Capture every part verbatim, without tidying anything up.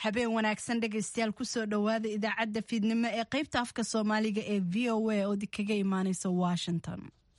habeen wanaagsan dhegaystayaal kusoo dhowaada idaacadda fiidnimo ee qaybta afka Soomaaliga ee V O A oo kaga imaanaysa Washington.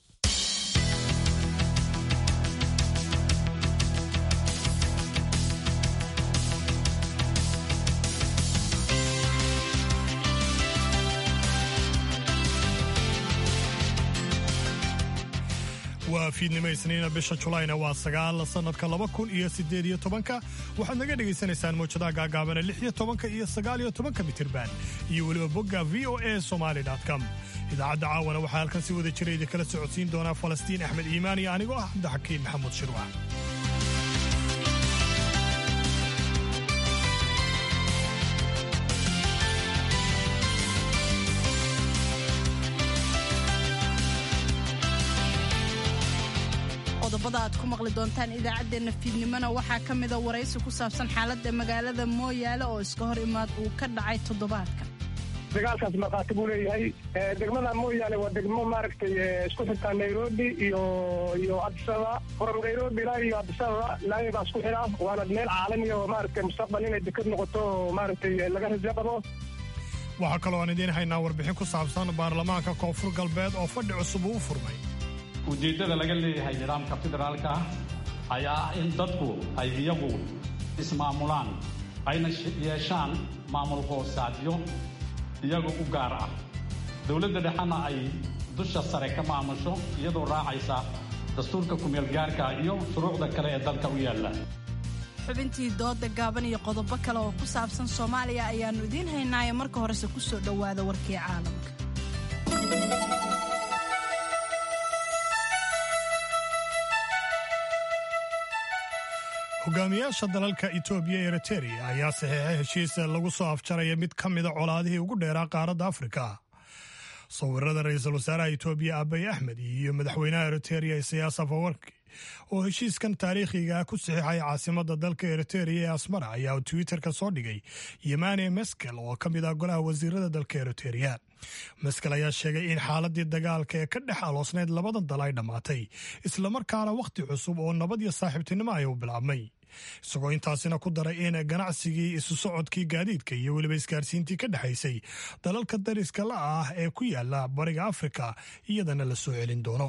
waa fiidnimo isniina bisha Julayna waa sagaal sanadka laba kun iyo siddeed iyo toban waxaad naga dhageysanaysaan mowjadaha gaagaaban lix iyo toban iyo sagaal iyo toban mitirban iyo waliba bogga v o a somali dot com. idaacadda caawana waxaa halkan si wada jira idin kala socodsiin doonaa Falastiin Axmed Iimaan iyo anigoo ah Cabdixakiin Maxamuud Shirwax. qodobada aad ku maqli doontaan idaacadeena fiidnimona waxaa ka mid ah waraysi ku saabsan xaaladda magaalada Mooyaale oo iska hor imaad uu ka dhacay toddobaadkan. dagaalkaas marqaati buu leeyahay degmada Mooyaale waa degmo maaragtay isku xirta Nairobi iyo iyo Addis Ababa from Nairobi ilaa iyo Addis Ababa laayba isku xira waana meel caalami oo maaragtay mustaqbal inay dekad noqoto maaragtay laga rajado. waxaa kaloo aan idiin haynaa warbixin ku saabsan baarlamaanka Koonfur Galbeed oo fadhi cusub u furmay. ujeeddada laga leeyahay nidaamka federaalka ayaa in dadku ay iyagu ismaamulaan ayna yeeshaan maamul hoosaadyo iyagu u gaar ah dowladda dhexana ay dusha sare ka maamusho iyadoo raacaysa dastuurka kumeel gaarka iyo shuruucda kale ee dalka u yaalla. xubintii dooda gaaban iyo qodobo kale oo ku saabsan Soomaaliya ayaanu idiin haynaa marka horese ku soo dhowaada warkii caalamka. hogaamiyaasha dalalka Itoobiya iyo Eritrea ayaa saxiixay heshiis lagu soo afjaraya mid ka mid ah colaadihii ugu dheeraa qaaradda Afrika. sawirada ra'iisul wasaaraha Itoobiya Abiy Ahmed iyo madaxweynaha Eritrea Isaias Afwerki oo heshiiskan taariikhiga ku saxiixay caasimadda dalka Eritrea ee Asmara ayaa Twitter-ka soo dhigay Yemane Meskel oo ka mid ah golaha wasiirada dalka Eritrea. Meskel ayaa sheegay in xaaladii dagaalka ee ka dhex aloosneyd labadan dal ay dhamaatay isla markaana waqti cusub oo nabad iyo saaxiibtinimo ay u bilaabmay. isagoo intaasina ku daray in ganacsigii isu socodkii gaadiidka iyo weliba isgaarsiintii ka dhexaysay dalalka dariska la ah ee ku yaala bariga Afrika iyadana la soo celin doono.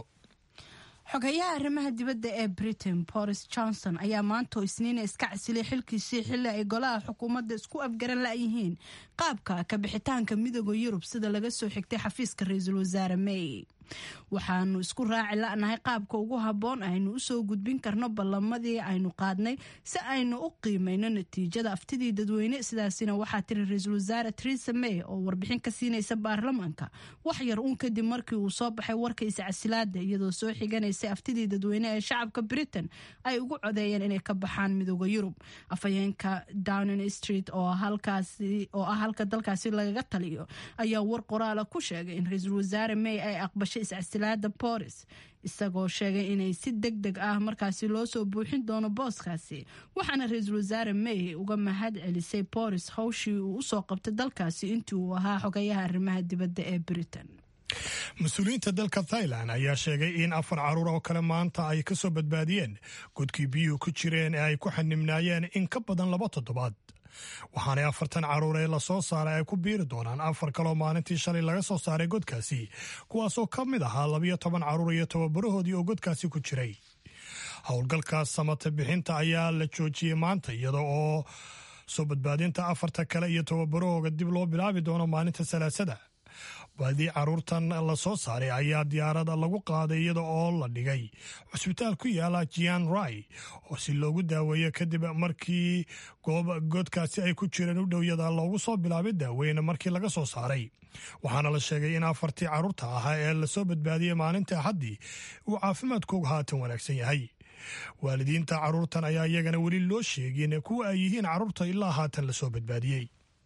xogayaha arrimaha dibadda ee Britain Boris Johnson ayaa maanta isniin iska casilay xilkiisii xilli ay golaha xukuumadda isku afgaran la'yihiin qaabka ka bixitaanka midowga Yurub sida laga soo xigtay xafiiska ra'iisul wasaare May. waxaanu isku raaci la'nahay qaabka ugu habboon aynu u soo gudbin karno ballamadii aynu qaadnay si aynu u qiimayno natiijada aftidii dadweyne. sidaasina waxaa tiri ra'iisul wasaare Theresa May oo warbixin ka siinaysa baarlamaanka wax yar uun kadib markii uu soo baxay warka iscasilaada iyadoo soo xiganaysa aftidii dadweyne ee shacabka Britain ay ugu codeeyeen inay ka baxaan midowga Yurub. afhayeenka Downing Street oo halkaasi oo ah halka dalkaasi lagaga taliyo ayaa war qoraal ku sheegay in ra'iisul wasaare May ay aqbashay iscasilaada Boris isagoo sheegay inay si degdeg ah markaasi loo soo buuxin doono booskaasi. waxaana ra'iisul wasaare May uga mahad celisay Boris hawshii uu u soo qabtay dalkaasi intii uu ahaa xogayaha arrimaha dibadda ee Britain. mas-uuliyiinta dalka Thailand ayaa sheegay in afar caruur oo kale maanta ay ka soo badbaadiyeen godkii biyuhu ku jireen ee ay ku xanimnaayeen in ka badan laba toddobaad. waxaanay afartan caruur ee la soo saaray ay ku biiri doonaan afar kaloo maalintii shalay laga soo saaray godkaasi kuwaasoo ka mid ahaa labiyo toban caruur iyo tababarahoodii oo godkaasi ku jiray. howlgalkaas samata bixinta ayaa la joojiyey maanta iyada oo soo badbaadinta afarta kale iyo tababarahooga dib loo bilaabi doono maalinta salaasada. baadii caruurtan la soo saaray ayaa diyaarada lagu qaaday iyada oo la dhigay cusbitaal ku yaala Jian Rai oo si loogu daaweeyo kadib markii goob godkaasi ay ku jireen u dhowyada loogu soo bilaabay daaweyn markii laga soo saaray. waxaana la sheegay in afartii caruurta ahaa ee la soo badbaadiyey maalinta Axaddii uu caafimaadkooga haatan wanaagsan yahay. waalidiinta caruurtan ayaa iyagana weli loo sheegin kuwa ay yihiin caruurta ilaa haatan la soo badbaadiyey.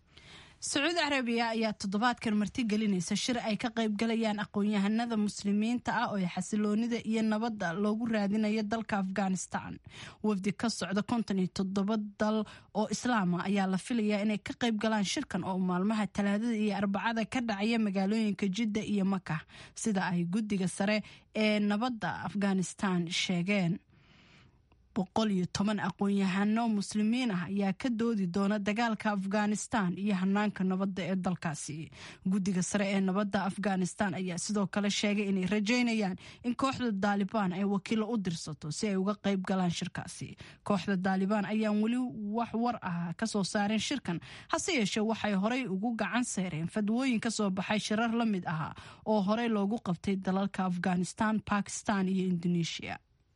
Sacuudi Carabiya ayaa toddobaadkan marti gelinaysa shir ay ka qayb galayaan aqoon-yahanada muslimiinta ah oo xasiloonida iyo nabadda loogu raadinayo dalka Afghanistan. wafdi ka socda konton iyo toddoba dal oo islaam ah ayaa la filayaa inay ka qayb galaan shirkan oo maalmaha Talaadada iyo Arbacada ka dhacaya magaalooyinka Jidda iyo Makkah sida ay guddiga sare ee nabadda Afghanistan sheegeen. boqol iyo toban aqoon-yahano muslimiin ah ayaa ka doodi doona dagaalka Afghanistan iyo hanaanka nabadda ee dalkaasi. Guddiga sare ee nabadda Afghanistan ayaa sidoo kale sheegay inay rajaynayaan in kooxda Taliban ay wakiilo u dirsato si ay uga qayb galaan shirkaasi. Kooxda Taliban ayaan weli wax war ah ka soo saareen shirkan, hase yeeshee waxay horey ugu gacan saareen fadwooyin ka soo baxay shirar la mid ah oo horey loogu qabtay dalalka Afghanistan, Pakistan iyo Indonesia.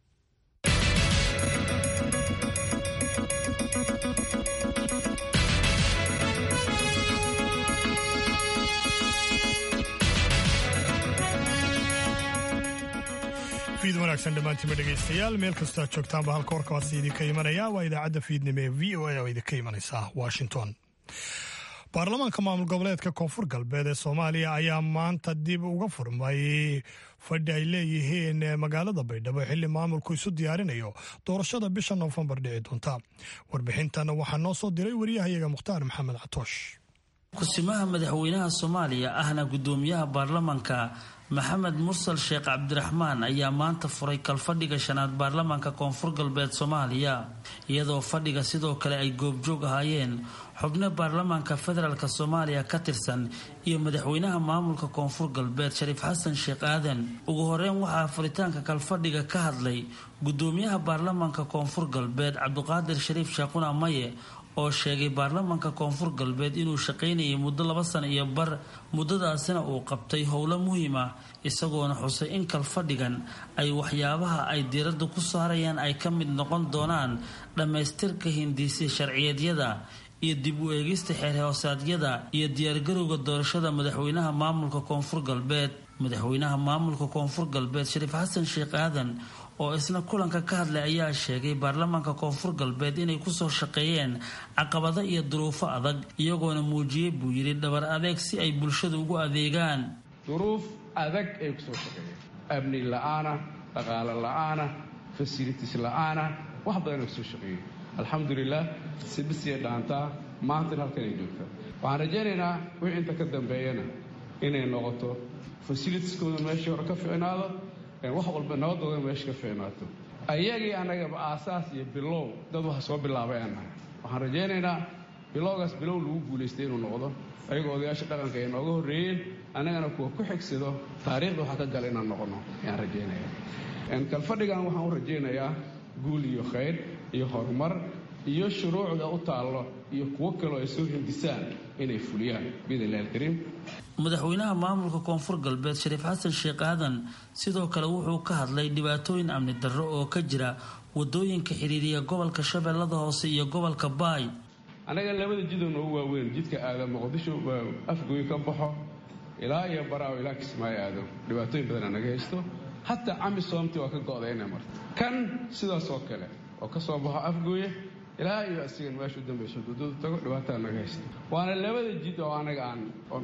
fiid wanaagsan dhammaantiinba dhegaystayaal meel kastoo aad joogtaanba halka warkaasi idinka imanaya waa idaacadda fiidnimo ee v o a oo idinka imanaysa Washington. baarlamaanka maamul goboleedka koonfur galbeed ee Soomaaliya ayaa maanta dib uga furmay fadhi ay leeyihiin magaalada Baydhabo xilli maamulku isu diyaarinayo doorashada bisha Noofambar dhici doonta. Warbixintan waxaa noo soo diray wariyahayaga Mukhtaar Maxamed Catoosh. kusimaha madaxweynaha Soomaaliya ahna gudoomiyaha baarlamaanka Maxamed Mursal Sheekh Cabdiraxmaan ayaa maanta furay kalfadhiga shanaad baarlamaanka koonfur galbeed Soomaaliya iyadoo fadhiga sidoo kale ay goobjoog ahaayeen xubno baarlamaanka federaalka Soomaaliya ka tirsan iyo madaxweynaha maamulka koonfur galbeed Shariif Xasan Sheekh Aadan. Ugu horeyn waxaa furitaanka kalfadhiga ka hadlay gudoomiyaha baarlamaanka koonfur galbeed Cabduqaadir Shariif Shaaquna Maye oo sheegay baarlamaanka koonfur galbeed inuu shaqaynayay muddo laba sano iyo bar muddadaasina uu qabtay howlo muhiim ah isagoona xusay in kalfadhigan ay waxyaabaha ay diiradda ku saarayaan ay ka mid noqon doonaan dhammaystirka hindisi sharciyeedyada iyo dib u eegista xeer hoosaadyada iyo diyaargarowga doorashada madaxweynaha maamulka koonfur galbeed. Madaxweynaha maamulka koonfur galbeed Shariif Xasan Sheekh Aadan oo isna kulanka ka hadlay ayaa sheegay baarlamaanka koonfur galbeed inay ku soo shaqeeyeen caqabado iyo duruufo adag iyagoona muujiyay buu yiri dhabar adeeg si ay bulshada ugu adeegaan. duruuf adag ay ku soo shaqeeyeen amni la'aana, dhaqaale la'aana, facilities la'aana, wax badan ay ku soo shaqeeyeen. alxamdulilah si bisiya dhaanta maanta halkan ay joogtaa. waxaan rajaynaynaa wixii inta ka dambeeyana inay noqoto facilitieskooda meeshii hore ka fiicnaado, wax walba nabadooda meesha ka fiicnaato. ayagii annagaba aasaas iyo bilow dad wax soo bilaabay aan nahay. waxaan rajaynaynaa bilowgaas bilow lagu guulaystay inuu noqdo, ayagoo odayaasha dhaqanka ay nooga horreeyeen annagana kuwa ku xigsado taariikhda waxaa ka gala inaan noqono ayaan rajaynaya. kalfadhigan waxaan u rajaynayaa guul iyo khayr iyo horumar iyo shuruucda u taallo iyo kuwo kaloo ay soo hindisaan inay fuliyaan biidnillahi alkariim. madaxweynaha maamulka koonfur galbeed Shariif Xasan Sheekh Aadan sidoo kale wuxuu ka hadlay dhibaatooyin amni darro oo ka jira wadooyinka xiriiriya gobolka Shabeellada Hoose iyo gobolka Baay. anaga labada jidoo noogu waaweyn jidka aada Muqdisho waa afgooy ka baxo ilaa iyo Baraawo ilaa Kismaayo aado dhibaatooyin badan naga haysto, hatta Amisoomti waa ka go'dayna mar kan sidaas oo kale oo ka soo baxo afgooy ilaa iyo asigan meesha dambeysay dudada tago dhibaatada naga haysta. waana labada jid oo anaga aan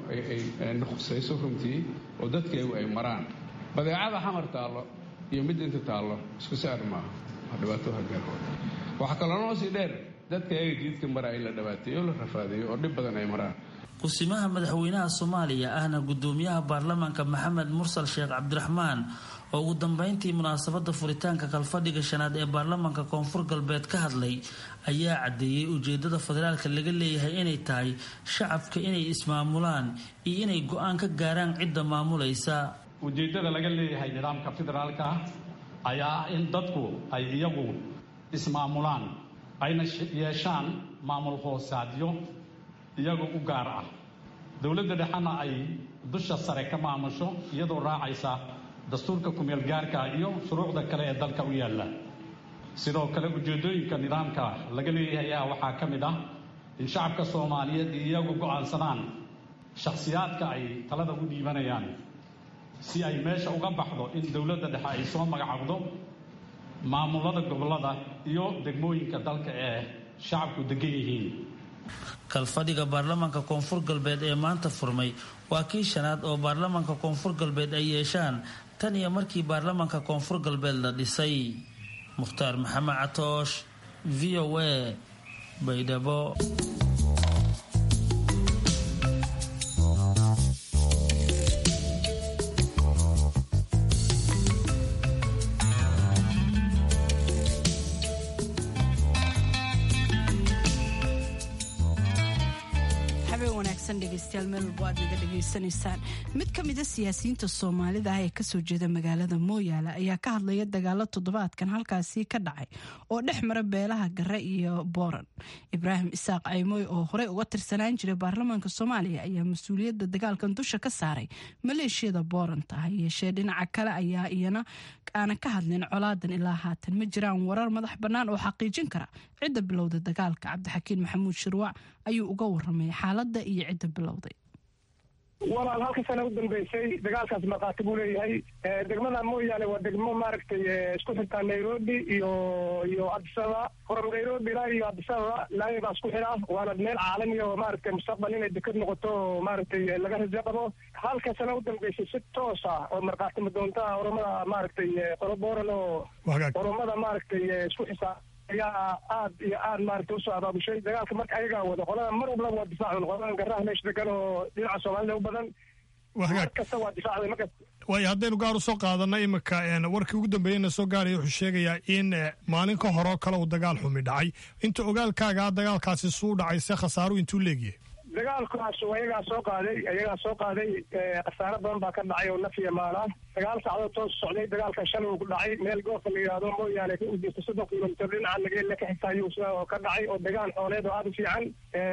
ay nuqsayso runtii oo dadkeegu ay maraan. badeecada xamar taallo iyo mid inta taallo isku saar maaha, waa dhibaato hagaagoo. waxa kaloo noo sii dheer dadka ay jidka maraa in la dhibaateeyo la rafaadayo oo dhib badan ay maraan. kusimaha madaxweynaha Soomaaliya ahna gudoomiyaha baarlamaanka Maxamed Mursal Sheekh Cabdiraxmaan oo ugu dambeyntii munaasabada furitaanka kalfadhiga shanaad ee baarlamaanka koonfur galbeed ka hadlay ayaa cadeeyay ujeedada federaalka laga leeyahay inay tahay shacabka inay ismaamulaan iyo inay go'aan ka gaaraan cidda maamulaysa. ujeedada laga leeyahay nidaamka federaalka ayaa in dadku ay iyagu ismaamulaan ayna yeeshaan maamul hoosaadyo iyagu u gaar ah. dowladda dhexana ay dusha sare ka maamusho iyadoo raacaysa dastuurka kumeel gaarka iyo shuruucda kale ee dalka u yaala. sidoo kale ujeedooyinka nidaamka laga leeyahay ayaa waxaa ka mid ah in shacabka Soomaaliyeed iyagu go'aansadaan shakhsiyaadka ay talada u dhiibanayaan si ay meesha uga baxdo in dowladda dhexe ay soo magacawdo maamulada gobolada iyo degmooyinka dalka ee shacabku degan yihiin. kalfadhiga baarlamaanka koonfur galbeed ee maanta furmay waa kii shanaad oo baarlamaanka koonfur galbeed ay yeeshaan tan iyo markii baarlamaanka koonfur galbeed la dhisay. Mukhtaar Maxamed Catoosh, V O A, Baydhabo. wanaagsan dhegeystayaal meel walbo aad naga dhegeysanaysaan. mid ka mid a siyaasiyiinta soomaalida ah ee kasoo jeeda magaalada mooyaale ayaa ka hadlaya dagaalo toddobaadkan halkaasi ka dhacay oo dhex mara beelaha Gare iyo Booran. Ibraahim Isaaq Caymoy oo horey uga tirsanaan jiray baarlamaanka Soomaaliya ayaa mas'uuliyadda dagaalkan dusha ka saaray maleeshiyada Booran tahay yeeshee dhinaca kale ayaa iyana aan ka hadlin colaadan ilaa haatan ma jiraan warar madax bannaan oo xaqiijin kara cidda bilowda dagaalka. Cabdixakiin Maxamuud Shirwac ayuu uga warramay xaaladda iyo cidda bilowday. walaal halka sana u dambeysay dagaalkaas maqaati buu leeyahay degmada mooyaane waa degmo maaragtay isku xirtaa Nairobi iyo iyo Addis Ababa from Nairobi ilaa iyo Addis Ababa laayib isku xira waana meel caalami oo maaragtay mustaqbal inay dekad noqoto maaragtay laga rajo qabo halka sana u dambeysay si toos ah oo marqaati doonta oromada maaragtay Booran oo oromada maaragtay isku xisaa ayaa aad iyo aad maaragtay usoo abaabushay dagaalka marka ayagaa wada qolada mar walba waa difaacun qoladan Garaha meesha degan oo dhinaca Soomaalida u badan markasta waa difaacday marka way haddaynu gaar u soo qaadana imika warkii ugu dambeeyeyna soo gaaraya wuxuu sheegayaa in maalin ka hore kale uu dagaal xumi dhacay inta ogaalkaaga dagaalkaasi suu dhacay se khasaaro intuu leegyahay dagaalkaas ayagaa soo qaaday ayagaa soo qaaday khasaaro badan baa ka dhacay oo nafiya maala sagaal saacadood toos socday dagaalka shalay uu ku dhacay meel goobta la yidhaahdo mooyaane u jirta soddon kilomitir dhinaca nageelle ka xigtaayuu oo ka dhacay oo dagaal xooleed oo aada u fiican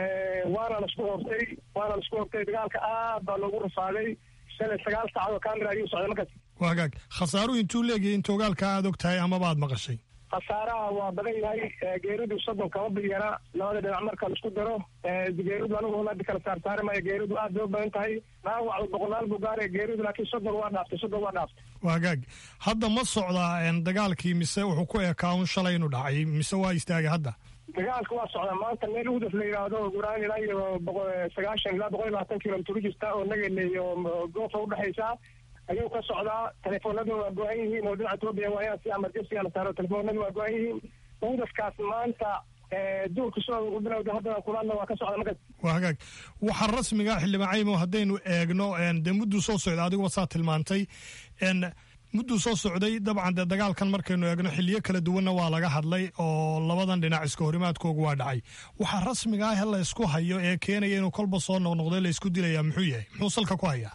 waana laisku hortay waana laisku hortay dagaalka aad baa loogu rafaaday shalay sagaal saacadood kaamira ayuu socday markaas waa hagaag khasaaruhu intuu leegyahay inta ogaalka aad og tahay amaba aad maqashay khasaaraha waa badan yahay geeridu soddon kama bilyana labada dhinac marka laisku daro geeridu anigu hadi kala saarsaari maayo geeridu aad bay u badan tahay dhaawac boqolaal buu gaaray geeridu laakiin soddon waa dhaaftay soddon waa dhaaftay waa hagaag hadda ma socdaa dagaalkii mise wuxuu ku ekaa un shalay inuu dhacay mise waa istaagay hadda dagaalka waa socdaa maanta meel udaf la yidhaahdo guraan ilaa iyo sagaashan ilaa boqol iyo labaatan kilomitir u jirta oo nagele iyo goofa udhexaysa ayuu ka socdaa telefoonadu waa go-an yihiin oo dhinaca Ethiopia waayaan si emergency la saaro telefoonadu waa go-an yihiin udafkaas maanta duulka soo bilowda haddana kulana waa ka socda marka waa hagaag waxa rasmiga xildhibaan Caymo haddaynu eegno de muddu soo socda adigu wasaa tilmaantay en muddu soo socday dabcan de dagaalkan markaynu eegno xilliyo kala duwanna waa laga hadlay oo labadan dhinac iska horimaadkoogu waa dhacay waxa rasmiga ah la isku hayo ee keenaya inuu kolba soo noqnoqday la isku dilayaa muxuu yahay muxuu salka ku hayaa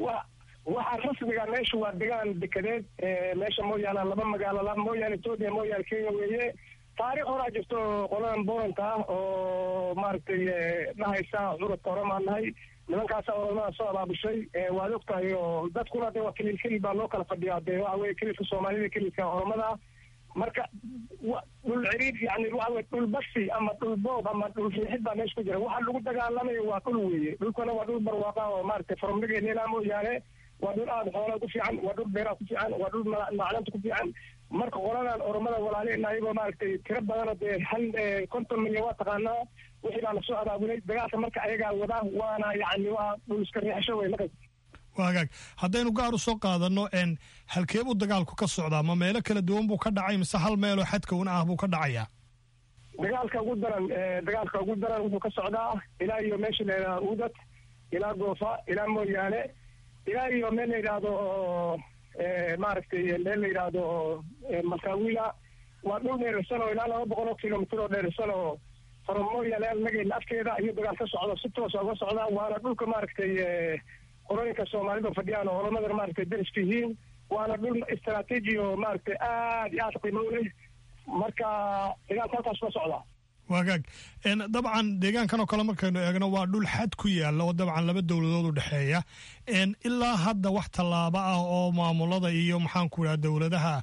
waxaa rasmiga meesha waa degaan dekedeed meesha mooyaane laba magaalo laba mooyaane Ethiopia mooyaane Kenya weeye taariikh horaa jirto qoladan Booranta ah oo maaragtay dhahaysa curudka oromaan nahay nimankaasa oromada soo abaabushay waad ogtahay oo dadkuna de waa kelil kelil baa loo kala fadhiyaa de waxa weye kelilka Soomaalida kelilka oromada marka dhul ciriid yani waxa weye dhul basi ama dhul boob ama dhul fiixid baa meesha ku jira waxa lagu dagaalamayo waa dhul weeye dhulkana waa dhul barwaaqa oo maaragtay farmigeenna ilaa mooyaane waa dhul aada xoolaa ku fiican waa dhul beeraa ku fiican waa dhul macdanta ku fiican marka qoladan oromada walaalina ayagoo maaragtay tiro badanoo dee hal konton milyan waa taqaanaa wixii baa lasoo abaabulay dagaalka marka ayagaa wadaa waana yani waa dhul iska riixasho wey marka waa hagaag haddaynu gaar u soo qaadano n halkee buu dagaalku ka socdaa ma meelo kala duwan buu ka dhacay mise hal meeloo xadka un ah buu ka dhacayaa dagaalka ugu daran dagaalka ugu daran wuxuu ka socdaa ilaa iyo meesha la yidhahdo udad ilaa goofa ilaa mooyaane ilaa iyo meel la yidhaahdo oo maaragtay meel la yidhaahdo Masawila waa dhul dheersan oo ilaa laba boqol oo kilomitir oo dheersan oo from mooyaane nagayna afkeeda iyo dagaal ka socdo si toos uga socda waana dhulka maaragtay qolooyinka Soomaalida fadhiyaan oo oromada maaragtay deriska yihiin waana dhul istaraatiiji oo maaragtay aad iyo aad qiimo u leh marka dagaalka halkaas ka socda waagaag dabcan deegaankan oo kale markaynu eegno waa dhul xad ku yaala oo dabcan laba dowladood u dhexeeya ilaa hadda wax tallaabo ah oo maamulada iyo maxaan ku idhaha dowladaha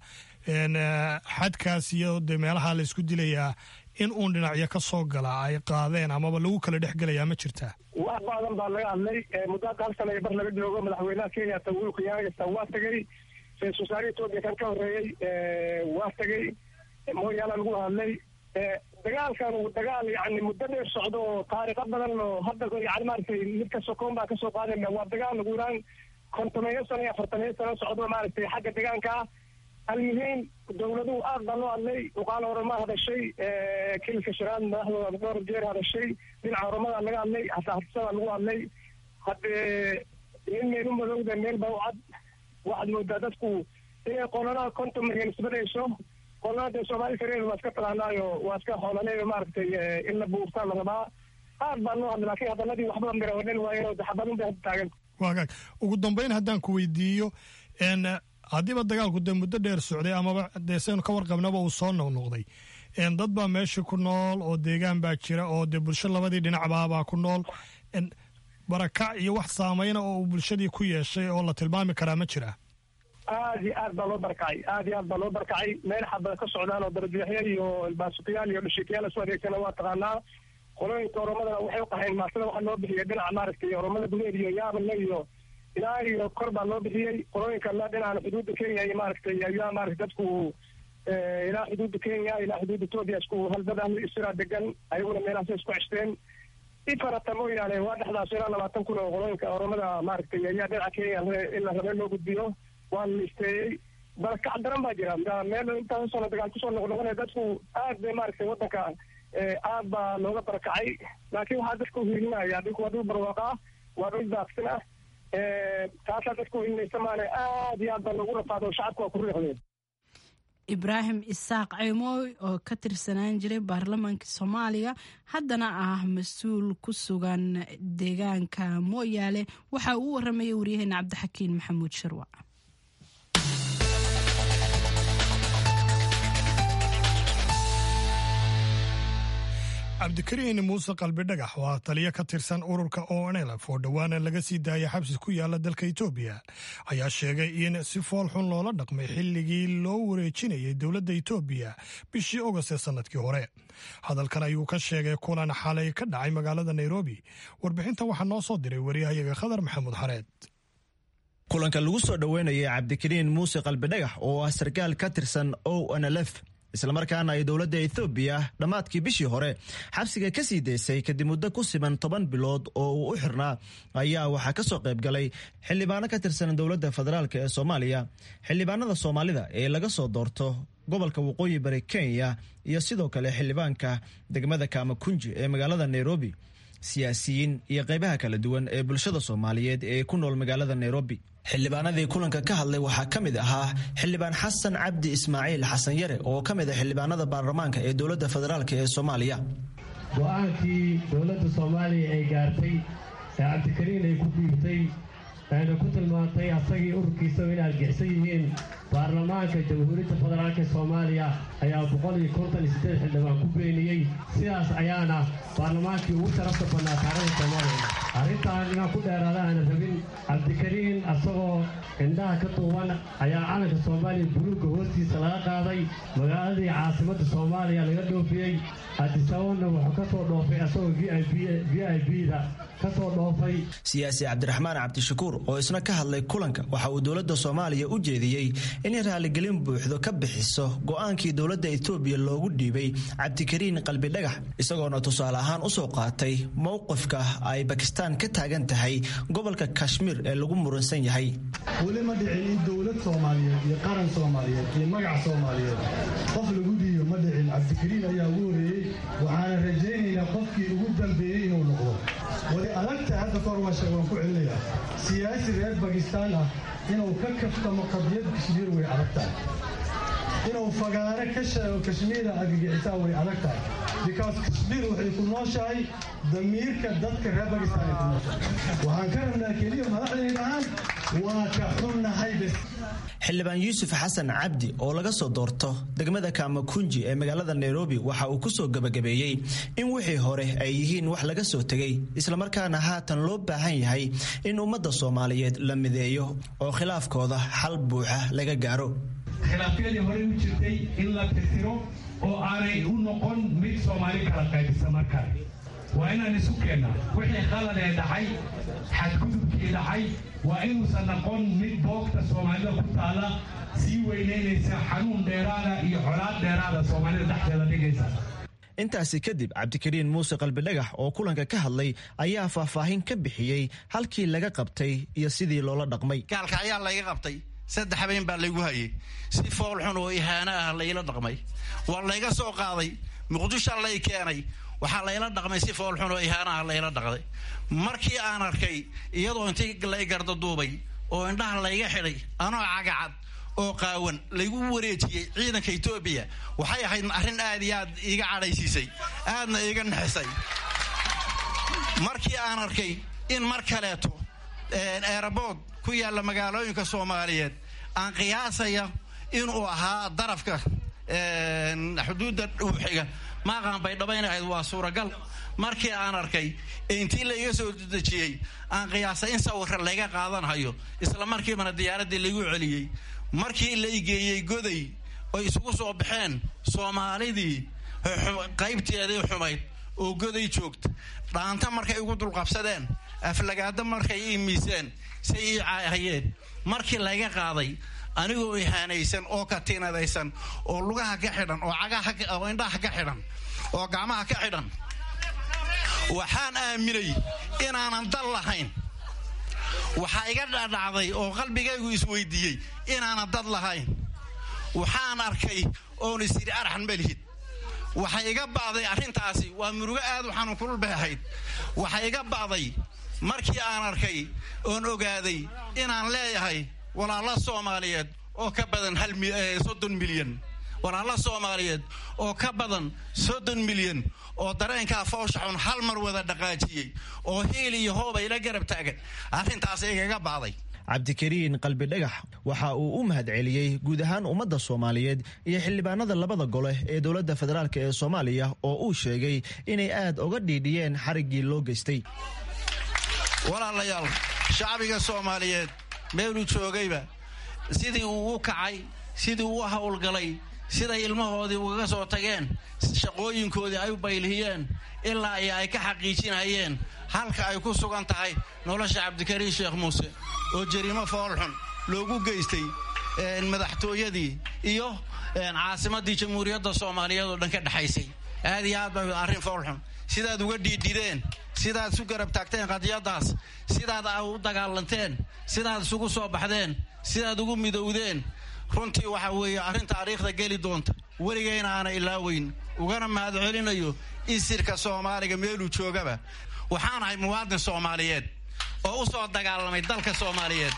xadkaas iyo de meelaha la isku dilayaa in uun dhinacyo ka soo gala ay qaadeen amaba lagu kala dhex gelayaa ma jirtaa wax badan baa laga hadlay muddo hadda hal sana iyo bar laga joogo madaxweynaha Kenya Uhuru Kenyatta waa tagay ra-iisul wasaare Ethiopia kan ka horreeyey waa tagay mooyaane lagu hadlay dagaalkan uu dagaal yani muddo dheer socdo oo taariikho badan oo hadda yani maaragtay midka sokoon baa kasoo qaadayna waa dagaal lagu yiraan kontomeeyo sano iyo afartameeyo sano socdo maaragtay xagga deegaanka almuhiim dowladuhu aad baa loo hadlay uqaal oroma hadashay kilka shiraad madaxdooda dhowr jeer hadashay dhinaca oromada laga hadlay hataa hadisada lagu hadlay haddee nin meel u madowda meel baa u cad waxaad moodaa dadku inay qoladaha konton milyan isbadayso qolada Soomaali kareer waa iska taqaanaayo waa iska xoolaneeyo maaragtay in la buurtaa la rabaa aad baan noo hadla laakiin hadalladii waxba mira wadhan waayeen xabadun bay taagan. waagaag ugu dambeyn haddaan ku weydiiyo n haddiiba dagaalku dee muddo dheer socday amaba dee saynu ka warqabnaba uu soo noqnoqday dad baa meesha ku nool oo deegaan baa jira oo dee bulsho labadii dhinacbaabaa ku nool barakac iyo wax saameyna oo uu bulshadii ku yeeshay oo la tilmaami karaa ma jira? aad iyo aad baa loo barkacay aad iyo aad baa loo barkacay meel xabada ka socdaan oo darajayaal iyo baasuqiyaal iyo dhashiikayaal isu adeegsana waa taqaanaa. qolooyinka oromadana waxay u qaheen maasada waxaa loo bixiyey dhinaca maaragtay oromada gudeed iyo yaabanle iyo ilaa iyo kor baa loo bixiyey. qolooyinka la dhinacan xuduudda kenya iyo maaragtay ayaa maaragtay dadku ilaa xuduudda kenya ilaa xuduudda etoobiya isku halbada israa degan ayaguna meelahaasay isku ceshteen. ifarata mooyaane waa dhexdaas ilaa labaatan kun oo qolooyinka oromada maaragtay ayaa dhinaca kenya in la rabeen loo gudbiyo waa la isteeyey. barakac daran baa jira meel intaas sano dagaal kusoo noqnoqonaya dadku aad bay maaragtay waddanka aad baa looga barakacay. laakiin waxaa dadka uhirinaya dhulku waa dhul barwaaqaa waa dhul daaqsin ah taasaa dadka uhirinaysa maane aad iyo aad baa loogu rafaado shacabka waa ku riixdeen. ibraahim isaaq ceymooy oo ka tirsanaan jiray baarlamaanka soomaaliya haddana ah mas-uul ku sugan deegaanka mooyaale waxa uu waramayay waryaheena cabdixakiin maxamuud sharwac. cabdikariin muuse qalbi dhagax waa taliyo ka tirsan ururka o n l f oo dhowaana laga sii daayay xabsi ku yaala dalka etoobiya ayaa sheegay in si fool xun loola dhaqmay xilligii loo wareejinayay dowladda etoobiya bishii ogost ee sanadkii hore. hadalkan ayuu ka sheegay kulan xalay ka dhacay magaalada nairobi. warbixintan waxaa noo soo diray wariyahayaga khadar maxamuud xareed. kulanka lagu soo dhoweynayay cabdikariin muuse qalbi dhagax oo ah sarkaal ka tirsan o n l f islamarkaana ay dowladda ethoobiya dhammaadkii bishii hore xabsiga ka sii daysay kadib muddo ku siman toban bilood oo uu u xirnaa ayaa waxaa ka soo qayb galay xildhibaano ka tirsan dowladda federaalk ee soomaaliya, xildhibaanada soomaalida ee laga soo doorto gobolka waqooyi bari kenya iyo sidoo kale xildhibaanka degmada kaamakunji ee magaalada nairobi, siyaasiyiin iyo qaybaha kala duwan ee bulshada soomaaliyeed ee ku nool magaalada nairobi. xildhibaanadii kulanka ka hadlay waxaa ka mid ahaa xildhibaan xasan cabdi ismaaciil xasan yare oo ka mid ah xildhibaanada baarlamaanka ee dowladda federaalk ee soomaaliya. go-aankii dowladda soomaaliya ay gaartay ee cabdikariin ay ku dhiibtay ayna ku tilmaantay asagii ururkiisa in argixsan yihiin baarlamaanka jamhuuriyadda federaalk ee soomaaliya ayaa boqol iyo konton iyo siddeed xildhibaan ku beeniyey. sidaas ayaana baarlamaankii ugu sharafta badnaa taariikhda soomaaliya. arrintaan inaan ku dheeraada aana rabin cabdikariin asagoo indhaha ka duuban ayaa calanka soomaaliya buluugga hoostiisa laga qaaday magaaladii caasimadda soomaaliya laga dhoofiyey. adisababna wuxuu ka soo dhoofay asagoo v i b da ka soo dhoofay. siyaasi cabdiraxmaan cabdishakuur oo isna ka hadlay kulanka waxa uu dowladda soomaaliya u jeediyey inay raaligelin buuxdo ka bixiso go-aankii dowladda etoobiya loogu dhiibay cabdikariin qalbi dhagax, isagoona tusaale ahaan usoo qaatay mowqifka ay bakistaan ka taagan tahay gobolka kashmiir ee lagu muransan yahay. weli ma dhicin in dowlad soomaaliyeed iyo qaran soomaaliyeed iyo magac soomaaliyeed qof lagu dhiiyo ma dhicin. cabdikariin ayaa ugu horeeyey, waxaana rajaynaynaa qofkii ugu dambeeyey inuu noqdo. wali adagta hadda kahor waa sheeg waan ku celinayaa siyaasi reer bakistaan ah inuu ka kaftamo qadiyad kashmiir way adag tahay. inuu fagaare ka sheego kashmiira argagixisaa way adag tahay because kashmiir waxay ku nooshahay damiirka dadka reer bakistaan ay ku nooshahay. waxaan ka rabnaa keliya madaxdayna dhahaan waa ka xunnahay bes. xildhibaan yuusuf xasan cabdi oo laga soo doorto degmada kaamakunji ee magaalada nairobi waxa uu ku soo gabagabeeyey in wixii hore ay yihiin wax laga soo tegay islamarkaana haatan loo baahan yahay in ummadda soomaaliyeed la mideeyo oo khilaafkooda xal buuxa laga gaaro. khilaafyadii horey u jirtay in la tirtiro oo aanay u noqon mid soomaali kala qaybisa markale. waa inaan isu keennaa wixii qalad ee dhacay, xadgudubkii dhacay, waa inuusan noqon mid boogta soomaalida ku taala sii weynaynaysa xanuun dheeraada iyo colaad dheeraada soomaalida dhexdeeda dhigaysa. intaasi kadib cabdikariin muuse qalbi dhagax oo kulanka ka hadlay ayaa faahfaahin ka bixiyey halkii laga qabtay iyo sidii loola dhaqmay. gaalka ayaa layga qabtay saddex habeen baa laygu hayay si fool xun oo ihaano ah layla dhaqmay. waa layga soo qaaday muqdisho lay keenay waxaa layla dhaqmay si fool xun oo ihaano ah layla dhaqday. markii aan arkay iyadoo intii lay garda duubay oo indhaha layga xidhay anoo cagacad oo qaawan laygu wareejiyey ciidanka Itoobiya waxay ahayd arrin aad iyo aad iiga cadhaysiisay aadna iiga naxisay. markii aan arkay in mar kaleeto eerabood ku yaalla magaalooyinka soomaaliyeed aan qiyaasaya inuu ahaa darafka xuduudda dhuuxiga maaqaan baydhabo inay ahayd waa suuragal markii aan arkay intii la iga soo dejiyey aan qiyaasay in sawirra layga qaadanhayo isla markiibana diyaaraddii laigu celiyey markii la igeeyey goday oy isugu soo baxeen soomaalidii qaybteedii xumayd oo goday joogta dhaanta markay igu dulqabsadeen aflagaada markay ii miiseen say ii caahayeen markii layga qaaday anigoo ihaanaysan oo katiinadaysan oo lugaha ka xidhan oo cagaha oo indhaha ka xidhan oo gacmaha ka xidhan waxaan aaminay inaanan dal lahayn waxaa iga dhadhacday oo qalbigaygu isweydiiyey inaanan dad lahayn waxaan arkay oon isyidhi arxan ma lihid waxay iga ba'day arrintaasi waa murugo aad u xanuun kulul bay ahayd waxay iga ba'day markii aan arkay oon ogaaday inaan leeyahay walaalo soomaaliyeed oo ka badan hal soddon milyan walaalo soomaaliyeed oo ka badan soddon milyan oo dareenkaa foosha xun hal mar wada dhaqaajiyey oo hiil iyo hooba ila garab taagan arrintaas igaga ba'day cabdikariin qalbi dhagax waxa uu u mahadceliyey guud ahaan ummadda soomaaliyeed iyo xildhibaanada labada gole ee dowladda federaalk ee soomaaliya oo uu sheegay inay aad uga dhiidhiyeen xariggii loo geystay. walaalayaal shacbiga soomaaliyeed meeluu joogayba sidii uu u kacay sidii uu u howlgalay siday ilmahoodii ugaga soo tageen shaqooyinkoodii ay u baylhiyeen ilaa iyo ay ka xaqiijinayeen halka ay ku sugan tahay nolosha cabdikariin sheekh muuse oo jariimo foolxun loogu geystay madaxtooyadii iyo caasimadii jamhuuriyadda soomaaliyeed oo dhan ka dhexaysay aad iyo aad bay arrin foolxun sidaad uga dhiidhideen sidaad isu garab taagteen qadiyadaas sidaad u dagaalanteen sidaad isugu soo baxdeen sidaad ugu midowdeen runtii waxa weeye arrin taariikhda geli doonta weligayna aana ilaaweyn ugana mahad celinayo isirka soomaaliga meeluu joogaba waxaan ahay muwaadin soomaaliyeed oo u soo dagaalamay dalka soomaaliyeed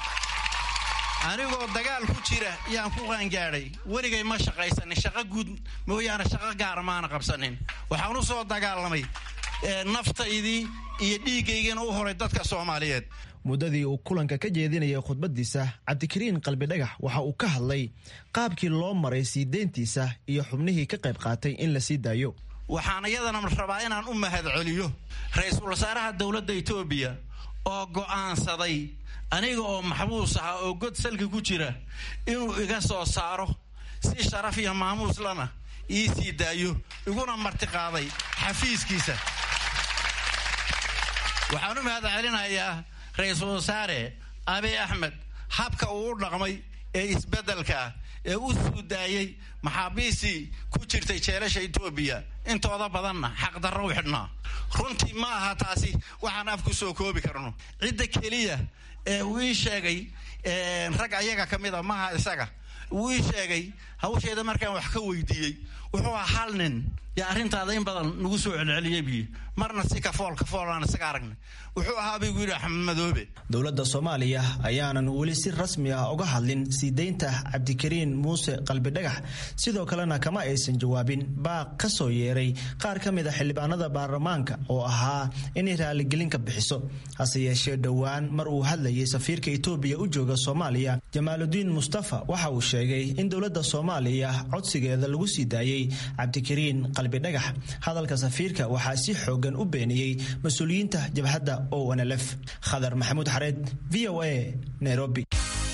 anigoo dagaal ku jira yaan ku qaangaadhay weligay ma shaqaysanin shaqo guud mooyaane shaqo gaara maana qabsanin waxaan u soo dagaalamay naftaydii iyo dhiiggaygiina u horay dadka soomaaliyeed muddadii uu kulanka ka jeedinayay khudbadiisa cabdikariin qalbi dhagax waxa uu ka hadlay qaabkii loo maray sii deyntiisa iyo xubnihii ka qayb qaatay in la sii daayo waxaan iyadana rabaa inaan u mahad celiyo ra-iisul wasaaraha dowladda etoobiya oo go'aansaday aniga oo maxbuus ahaa oo god salka ku jira inuu iga soo saaro si sharaf iyo maamuus lana ii sii daayo iguna martiqaaday xafiiskiisa waxaan u mahad celinayaa ra-iisul wasaare abiy axmed habka uu u dhaqmay ee isbeddelka ee u suu daayey maxaabiistii ku jirtay jeelasha etoobiya intooda badanna xaqdarro u xidhnaa runtii ma aha taasi waxaan af ku soo koobi karno cidda keliya ee uu ii sheegay rag ayaga ka mid a maaha isaga uu ii sheegay hawsheeda markaan wax ka weydiiyey wuxuu ahaa hal nin yaa arrintaada in badan nagu soo celceliyey biyo marna si kafool kafool aan isaga aragnay wuxuu ahaa baygu yidhi axmed madoobe dowladda soomaaliya ayaanan weli si rasmi ah uga hadlin sii deynta cabdikariin muuse qalbi dhagax sidoo kalena kama aysan jawaabin baaq ka soo yeeray qaar ka mid a xildhibaanada baarlamaanka oo ahaa inay raaligelin ka bixiso hase yeeshee dhowaan mar uu hadlayay safiirka etoobiya u jooga soomaaliya jamaaludiin mustafa waxa uu sheegay in dowladda soomaaliya codsigeeda lagu sii daayey cabdikariin qalbi dhagax hadalka safiirka waxaa si xoogan u beeniyey mas-uuliyiinta jabhadda o n l f khadar maxamuud xareed v o a nairobi.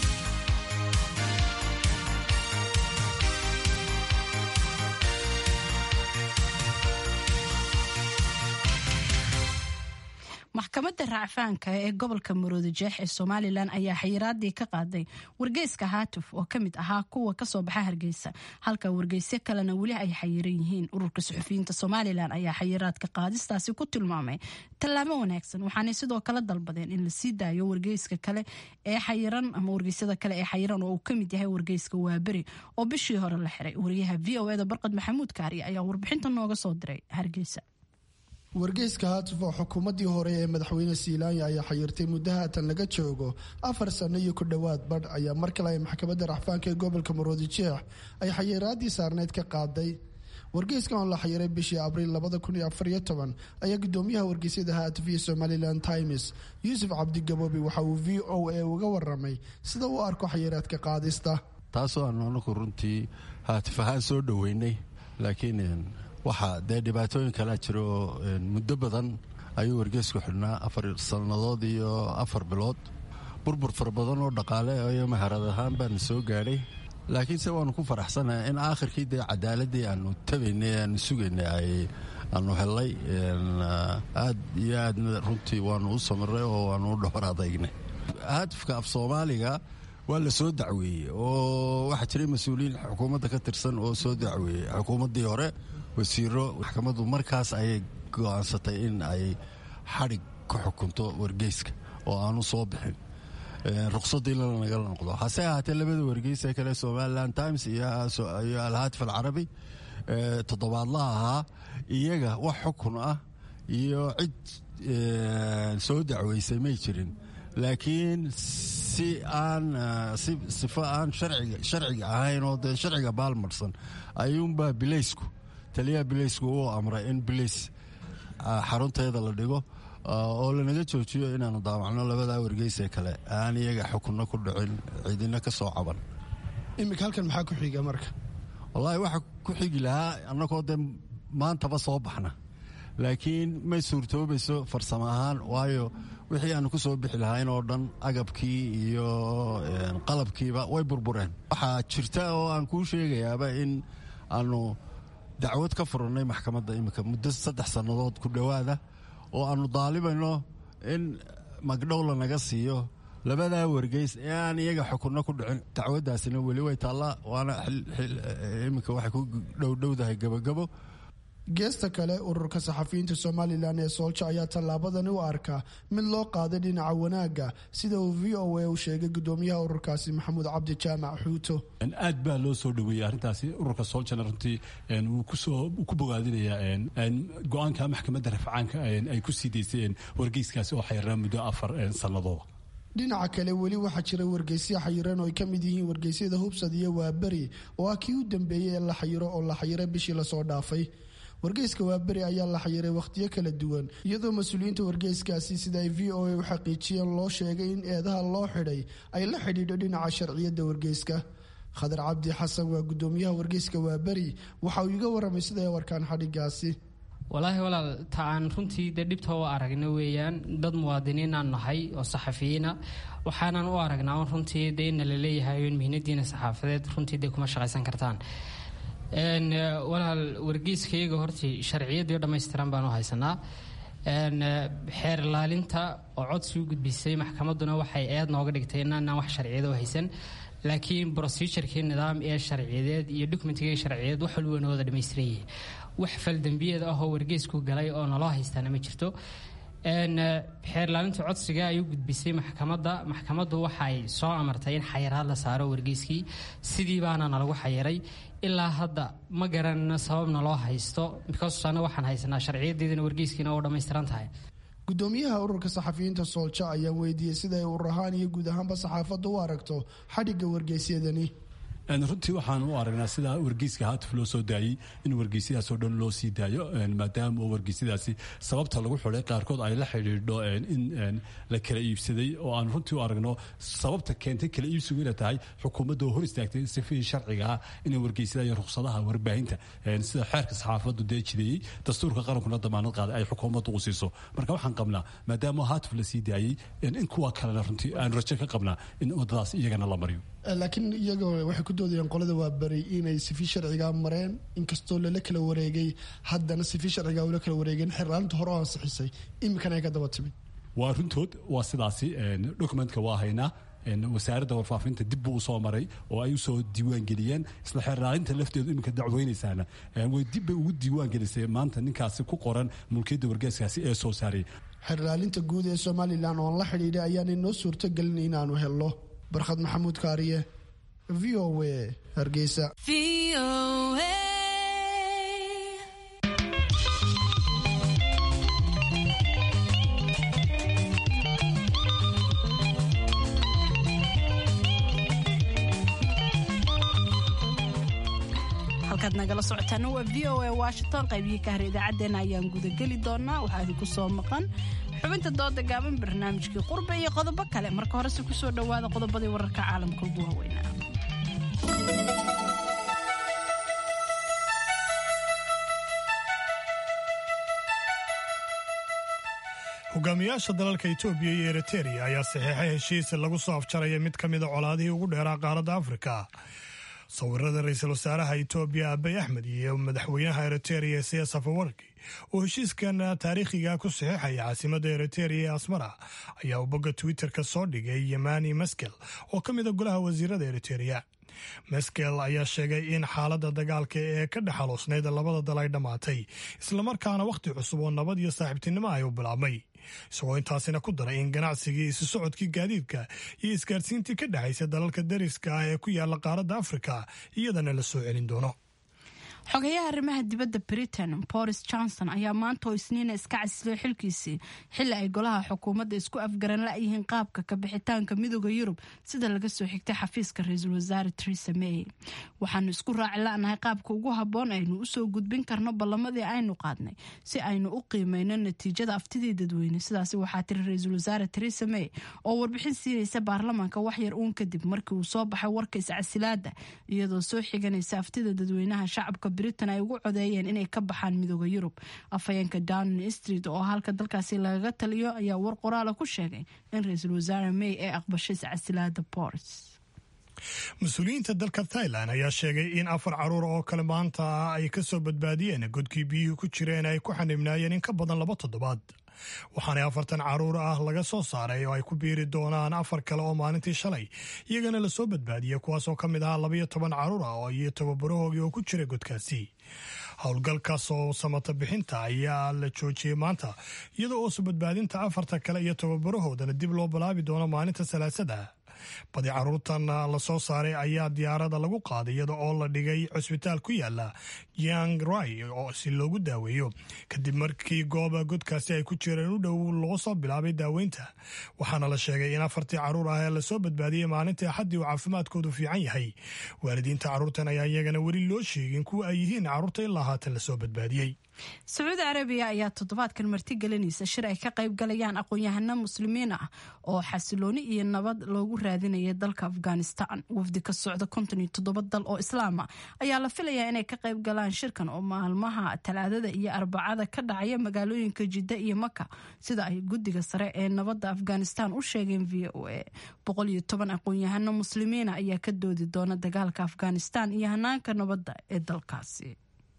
maxkamadda racfaanka ee gobolka maroodijeex ee somalilan ayaa xayiraadii ka qaaday wargeyska haatuf oo ka mid ahaa kuwa kasoo baxa hargeysa halka wargeysyo kalena weli ay xayiran yihiin ururka suxufiyiinta somalilan ayaa xayiraadka qaadistaasi ku tilmaamay tallaabo wanaagsan waxaanay sidoo kale dalbadeen in la sii daayo wargeyska kale ee xayiran ama wargeysyada kale ee xayiran oo uu ka mid yahay wargeyska waaberi oo bishii hore la xiray wariyaha v o eda barqad maxamuud kaari ayaa warbixinta nooga soo diray hargeysa. wargeyska haatuf oo xukuumaddii hore ee madaxweyne siilaanya ayaa xayirtay muddo haatan laga joogo afar sano iyo ku dhowaad badh ayaa mar kale ay maxkamadda racfaanka ee gobolka maroodijeex ay xayiraadii saarneyd ka qaaday wargeyskan oo la xayiray bishii abriil labada kun iyo afar iyo toban ayaa gudoomiyaha wargeysyada haatifiya Somaliland Times Yuusuf Cabdi Gaboobi waxa uu V O A uga waramay sida uu arko xayiraadka qaadista taasoo aan anagu runtii haatif ahaan soo dhaweynay laakiin waxa dee dhibaatooyin kala jiro muddo badan ayuu wargeysku xidhnaa afar sannadood iyo afar bilood burbur fara badan oo dhaqaale iyo maharad ahaan baan soo gaadhay laakiin se waanu ku faraxsanahay in aakhirkii dee cadaaladii aanu tabaynay aanu sugaynay ay aanu helay aad iyo aad runtii waanu u samiray oo waanu u dhowr adaygnay haatifka af soomaaliga waa la soo dacweeyey oo waxaa jiray mas-uuliyiin xukuumadda ka tirsan oo soo dacweeyey xukuumaddii hore wasiiro maxkamaddu markaas ayay go'aansatay in ay xadhig ka xukunto wargeyska oo aanu soo bixin ruqsadii lana nagala noqdo hase ahaatee labada wargeys ee kale Somaliland Times iyo Al-Haatif Al-Carabi toddobaadlaha ahaa iyaga wax xukun ah iyo cid soo dacweysay may jirin laakiin si aan si sifo aan sharciga sharciga ahayn oo dee sharciga baalmarsan ayuunbaa bileysku taliyaha bileysku uu amray in bileys xarunteeda la dhigo oo lanaga joojiyo inaanu daawacno labadaa wargeys ee kale aan iyaga xukunno ku dhicin ciidina ka soo caban imika halkan maxaa ku xiga marka wallaahi waxa ku xigi lahaa annagoo dee maantaba soo baxna laakiin may suurtoobayso farsamo ahaan waayo wixii aanu ku soo bixi lahayn oo dhan agabkii iyo qalabkiiba way burbureen waxaa jirta oo aan kuu sheegayaaba in aanu dacwad ka furannay maxkamadda imika muddo saddex sannadood ku dhowaada oo aanu daalibayno in magdhow lanaga siiyo labadaa wargeys ee aan iyaga xukunno ku dhicin dacwaddaasina weli way taallaa waana iminka waxay ku dhowdhowdahay gabagabo geesta kale ururka saxafiyiinta Somaliland ee Soolja ayaa tallaabadani u arkaa mid loo qaaday dhinaca wanaagga sida uu V O A u sheegay gudoomiyaha ururkaasi Maxamuud Cabdi Jaamac Xuuto aad baa loo soo dhaweeyay arrintaasi ururka Soolja runtii uu ku soo ku bogaadinaya go'aanka maxkamadda rafcaanka ay ku sii deysay wargeyskaasi oo xayirnaa muddo afar sannadood dhinaca kale weli waxaa jira wargeysyo xayiran oo ay ka mid yihiin wargeysyada Hubsad iyo Waaberi oo kii u dambeeyay ee la xayiro oo la xayiray bishii la soo dhaafay wargeyska Waaberi ayaa la xayiray waqtiyo kala duwan iyadoo mas'uuliyiinta wargeyskaasi sida ay V O A u xaqiijiyeen loo sheegay in eedaha loo xidhay ay la xidhiidho dhinaca sharciyada wargeyska Khadar Cabdi Xasan waa gudoomiyaha wargeyska Waaberi waxa uu iga waramay sida ay warkaan xadhigaasi walaahi walaal ta aan runtii dee dhibta u aragna weeyaan dad muwaadiniin aan nahay oo saxafiyiina waxaanan u aragnaa runtii dee in la leeyahay in mihnadiina saxaafadeed runtii dee kuma shaqaysan kartaan walaal wargeyskayga hortii sharciyadii dhammaystiran baan u haysanaa xeer ilaalinta oo codsi u gudbisay maxkamadduna waxay eed nooga dhigtay inaan wax sharciyada u haysan laakiin procedurkii nidaam ee sharciyadeed iyo documentigii sharciyadeed wax walba wada dhammaystiran yihiin wax faldambiyeed ah oo wargeysku galay oo naloo haystaana ma jirto xeer ilaalinta codsiga ay u gudbisay maxkamadda maxkamaddu waxay soo amartay in xayiraad la saaro wargeyskii sidii baana nalagu xayiray ilaa hadda ma garanayno sababna loo haysto because ana waxaan haysanaa sharciyadeedina wargeyskiina oo dhammaystiran tahay gudoomiyaha ururka saxafiyiinta Soolja ayaa weydiiyay sida ay urur ahaan iyo guud ahaanba saxaafaddu u aragto xadhigga wargeysyadani runtii waxaan u aragnaa sida wargeyska haatif loo soo daayey in wargeysyadaas oo dhan loo sii daayo maadaama oo wargeysyadaasi sababta lagu xidhay qaarkood ay la xidhiidho in la kala iibsaday oo aan runtii u aragno sababta keentay kala iibsigu inay tahay xukuumadda oo hor istaagtay sifihii sharciga ah inay wargeysyada iyo ruqsadaha warbaahinta sida xeerka saxaafaddu dee jideeyey dastuurka qarankuna damaanad qaaday ay xukuumaddu u siiso marka waxaan qabnaa maadaama haatif la sii daayey in kuwa kalena runtii aan rajo ka qabnaa in waddadaas iyagana la mariyo laakiin iyaga waxay ku doodayaan qolada Waaberi inay sifi sharciga mareen inkastoo la kala wareegay haddana sifi sharciga ula kala wareegeen xirnaanta hore oo ansixisay imikana ay ka daba timid waa runtood waa sidaasi documentka waa haynaa wasaaradda warfaafinta dib buu u soo maray oo ay u soo diiwaan geliyeen isla xirnaalinta lafteedu iminka dacweynaysaana way dib bay ugu diiwaan gelisay maanta ninkaasi ku qoran mulkiyadda wargeyskaasi ee soo saaray xirnaalinta guud ee Somaliland oo la xidhiidhay ayaan inoo suurtagelin inaanu helno barkhad maxamuud kaariye V O A Hargeysa V O A halkaad nagala socotaana waa v o a washington qaybihii ka har idaacaddeenna ayaan gudageli doonaa waxaa idinku soo maqan xubinta dooda gaaban barnaamijkii qurbe iyo qodobo kale marka horese ku soo dhowaada qodobadii wararka caalamka ugu waaweynaa. hogaamiyaasha dalalka Itoobiya iyo Eritrea ayaa saxiixay heshiis lagu soo afjaraya mid ka mid ah colaadihii ugu dheeraa qaaradda Afrika. sawirada ra'iisul wasaaraha Itoobiya Abiy Ahmed iyo madaxweynaha Eritrea Isaias Afwerki oo heshiiskan taariikhiga ku saxiixay caasimadda Eritrea Asmara ayaa bogga Twitter-ka soo dhigay Yemani Meskel oo ka mid ah golaha wasiirada Eritrea. Meskel ayaa sheegay in xaaladda dagaalka ee ka dhaxaloosneyd labada dal ay dhamaatay isla markaana waqti cusub oo nabad iyo saaxiibtinimo ay u bilaabmay, isagoo intaasina ku daray in ganacsigii isu socodkii gaadiidka iyo isgaarsiintii ka dhaxaysa dalalka dariska ah ee ku yaala qaaradda Afrika iyadana la soo celin doono. xogayaha arrimaha dibadda Britain Boris Johnson ayaa maanta oo isniina iska casilay xilkiisii xilli ay golaha xukuumadda isku afgaran la'yihiin qaabka ka bixitaanka midowga Yurub sida laga soo xigtay xafiiska ra'iisul wasaare Theresa May. waxaanu isku raaci la'nahay qaabka ugu habboon aynu u soo gudbin karno ballamadii aynu qaadnay si aynu u qiimeyno natiijada aftidii dadweyne. sidaasi waxaa tiri ra'iisul wasaare Theresa May oo warbixin siinaysa baarlamaanka wax yar uun kadib markii uu soo baxay warka iscasilaada iyadoo soo xiganaysa aftida dadweynaha shacabka Britain ay ugu codeeyeen inay ka baxaan midowga Yurub. afhayeenka Downing Street oo halka dalkaasi lagaga taliyo ayaa war qoraal ku sheegay in ra'iisul wasaare May ay aqbashay iscasilaada Boris. mas-uuliyiinta dalka Thailand ayaa sheegay in afar caruur oo kale maanta ay ka soo badbaadiyeen godkii biyuhu ku jireen ay ku xanibnaayeen in ka badan laba toddobaad. waxaana afartan caruur ah laga soo saaray oo ay ku biiri doonaan afar kale oo maalintii shalay iyagana la soo badbaadiyey kuwaas oo ka mid ahaa labayo toban caruur ah oo iyo tababarahoogii oo ku jira godkaasi. howlgalkaas oo samata bixinta ayaa la joojiyey maanta iyadoo oo soo badbaadinta afarta kale iyo tababarahoodana dib loo bilaabi doono maalinta salaasada. badi caruurtan la soo saaray ayaa diyaarada lagu qaaday iyada oo la dhigay cusbitaal ku yaala Chiang Rai oo si loogu daaweeyo kadib markii gooba godkaasi ay ku jireen u dhow loo soo bilaabay daaweynta. waxaana la sheegay in afartii caruur ah ee la soo badbaadiyey maalintii axaddii uu caafimaadkoodu fiican yahay. waalidiinta caruurtan ayaa iyagana weli loo sheegin kuwa ay yihiin caruurta ilaa haatan la soo badbaadiyey. sacuudi carabiya ayaa toddobaadkan martigelinaysa shir ay ka qayb galayaan aqoon-yahano muslimiin ah oo xasilooni iyo nabad loogu raadinaya dalka Afghanistan. wafdi ka socda konton iyo toddoba dal oo islaama ayaa la filayaa inay ka qayb galaan shirkan oo maalmaha talaadada iyo arbacada ka dhacaya magaalooyinka Jidda iyo Maka sida ay guddiga sare ee nabadda Afghanistan u sheegeen V O A. boqol iyo toban aqoon-yahano muslimiin ayaa ka doodi doona dagaalka Afghanistan iyo hanaanka nabadda ee dalkaasi.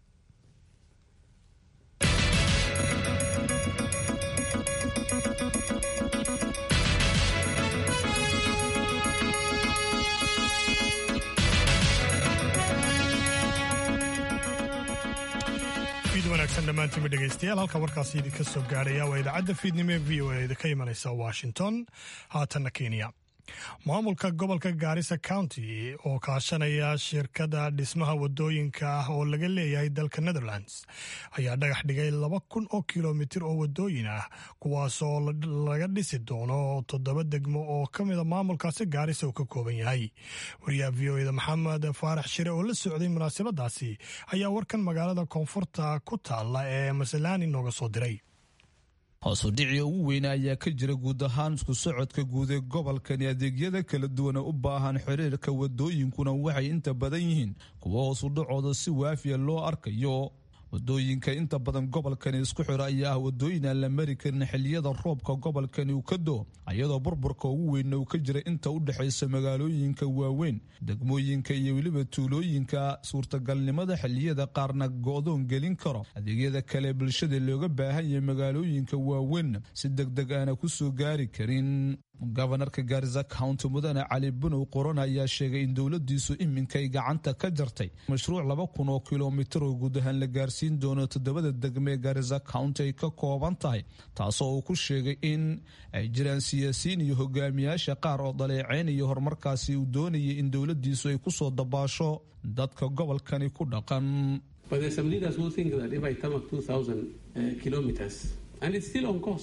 wanaagsan dhammaantiinba dhegaystayaal halka warkaasi idinka soo gaaraya waa idaacadda fiidnimo ee v o a ka imanaysa Washington. haatanna Kenya. maamulka gobolka Garissa County oo kaashanaya shirkada dhismaha wadooyinka ah oo laga leeyahay dalka Netherlands ayaa dhagax dhigay laba kun oo kilomitir oo wadooyin ah kuwaasoo laga dhisi doono toddoba degmo oo ka mid a maamulkaasi Garissa uu ka kooban yahay. wariyaha V O A Maxamed Faarax Shire oo la socday munaasabadaasi ayaa warkan magaalada koonfurta ku taala ee Masalani nooga soo diray. hoos u dhicii ugu weyn ayaa ka jira guud ahaan isku socodka guud ee gobolkani. adeegyada kala duwan u baahan xiriirka wadooyinkuna waxay inta badan yihiin kuwa hoos u dhacooda si waafiya loo arkayo. wadooyinka inta badan gobolkani isku xira ayaa ah wadooyin aan la mari karin xilliyada roobka gobolkani uu ka doo, iyadoo burburka ugu weyn uu ka jira inta u dhaxaysa magaalooyinka waaweyn, degmooyinka iyo weliba tuulooyinka. suurtagalnimada xilliyada qaarna go'doon gelin karo adeegyada kale bulshada looga baahan yahay magaalooyinka waaweyn si degdeg aana ku soo gaari karin. gobanarka Garissa County mudane Cali Bunow Qoran ayaa sheegay in dowladiisu iminkay gacanta ka jartay mashruuc laba kun oo kilomitir oo guud ahaan la gaarsiin doono toddobada degme Garissa County ay ka kooban tahay, taasoo uu ku sheegay in ay jiraan siyaasiyiin iyo hogaamiyaasha qaar oo dhaleeceyn iyo horumarkaasi uu doonayay in dowladiisu ay ku soo dabaasho dadka gobolkani ku dhaqan. But there's some leaders who think that if I come up two thousand uh, kilometers and it's still on course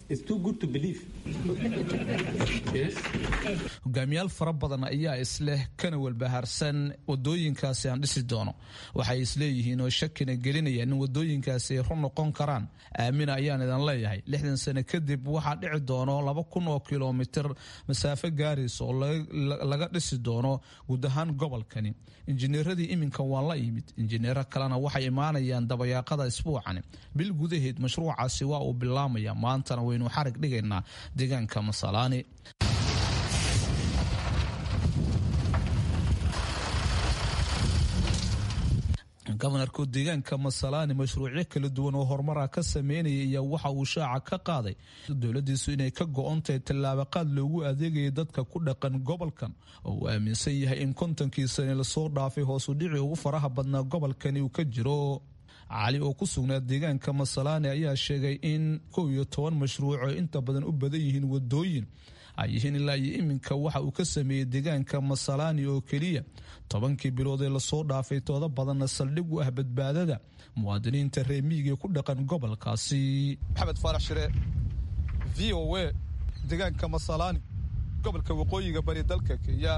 It's too good to believe. Yes. hogaamiyaal fara badan ayaa isleh kana walbahaarsan wadooyinkaasi aan dhisi doono waxay isleeyihiin oo shakina gelinayaan in wadooyinkaasi ay run noqon karaan aamina ayaan idan leeyahay lixdan sano kadib waxaa dhici doono laba kun oo kilomitir masaafo gaaraysa oo laga dhisi doono guud ahaan gobolkani injineeradii iminka waa la yimid injineero kalena waxay imaanayaan dabayaaqada isbuucani bil gudaheed mashruucaasi waa uu bilaamaya maantana waynu xarig dhigaynaa deegaanka Masalaani. gobanarka deegaanka Masalaani mashruucyo kala duwan oo horumar ka sameynaya ayaa waxa uu shaaca ka qaaday dowladiisu inay ka go'ontay tallaabaqaad loogu adeegayo dadka ku dhaqan gobolkan oo uu aaminsan yahay in kontonkii sano la soo dhaafay hoos u dhici ugu faraha badnaa gobolkani uu ka jiro cali oo ku sugnaa deegaanka Masalaani ayaa sheegay in kow iyo toban mashruuc oo inta badan u badan yihiin wadooyin ay yihiin ilaa iyo iminka waxa uu ka sameeyay deegaanka Masalaani oo kaliya tobankii bilood ee la soo dhaafay tooda badanna saldhig u ah badbaadada muwaadiniinta reer miyiga ku dhaqan gobolkaasi. Maxamed Faarax Shire V O A deegaanka Masalaani gobolka waqooyiga bari dalka Kenya.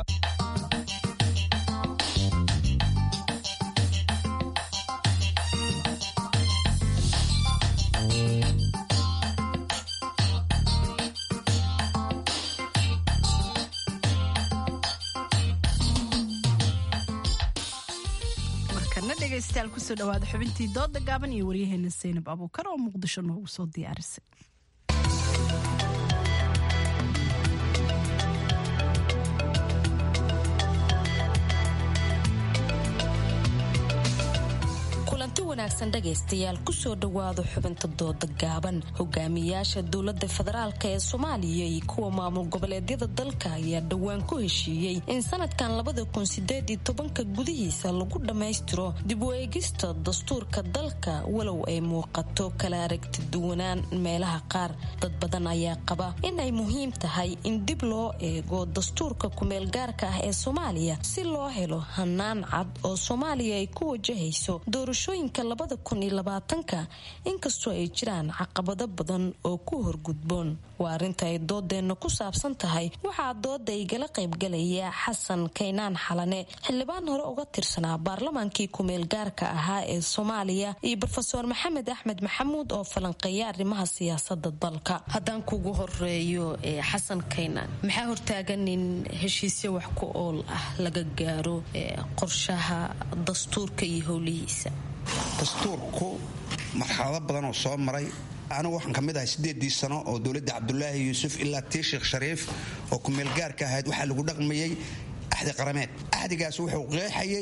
dhegaystayaal kusoo dhawaada xubintii dooda gaaban iyo waryaheena Zainab Abuukar oo Muqdisho noogu soo diyaarisay. wanaagsan dhagaystayaal kusoo dhawaado xubinta dooda gaaban. Hogaamiyaasha dowladda federaalk ee Soomaaliya iyo kuwa maamul goboleedyada dalka ayaa dhawaan ku heshiiyey in sanadkan labada kun sideed iyo tobanka gudihiisa lagu dhammaystiro dib u eegista dastuurka dalka walow ay muuqato kala aragti duwanaan meelaha qaar. Dad badan ayaa qaba in ay muhiim tahay in dib loo eego dastuurka kumeel gaarka ah ee Soomaaliya si loo helo hanaan cad oo Soomaaliya ay ku wajahayso doorashooyinka labada kun iyo labaatanka inkastoo ay jiraan caqabado badan oo ku horgudboon. Waa arrinta ay doodeena ku saabsan tahay. Waxaa dooda igala qaybgalaya Xasan Kaynaan Xalane, xildhibaan hore uga tirsanaa baarlamaankii kumeel gaarka ahaa ee Soomaaliya, iyo Professor Maxamed Axmed Maxamuud oo falanqeeya arrimaha siyaasadda dalka. Haddaan kugu horeeyo Xasan Kaynaan, maxaa hortaagan in heshiisyo wax ku ool ah laga gaaro qorshaha dastuurka iyo howlihiisa? dastuurku marxalado badan oo soo maray. anigu waxaan ka mid ahay sideedii sano oo dowladda cabdulaahi yuusuf ilaa tii sheekh shariif oo kumeel gaarka ahayd waxaa lagu dhaqmayay axdi qarameed. axdigaas wuxuu qeexayay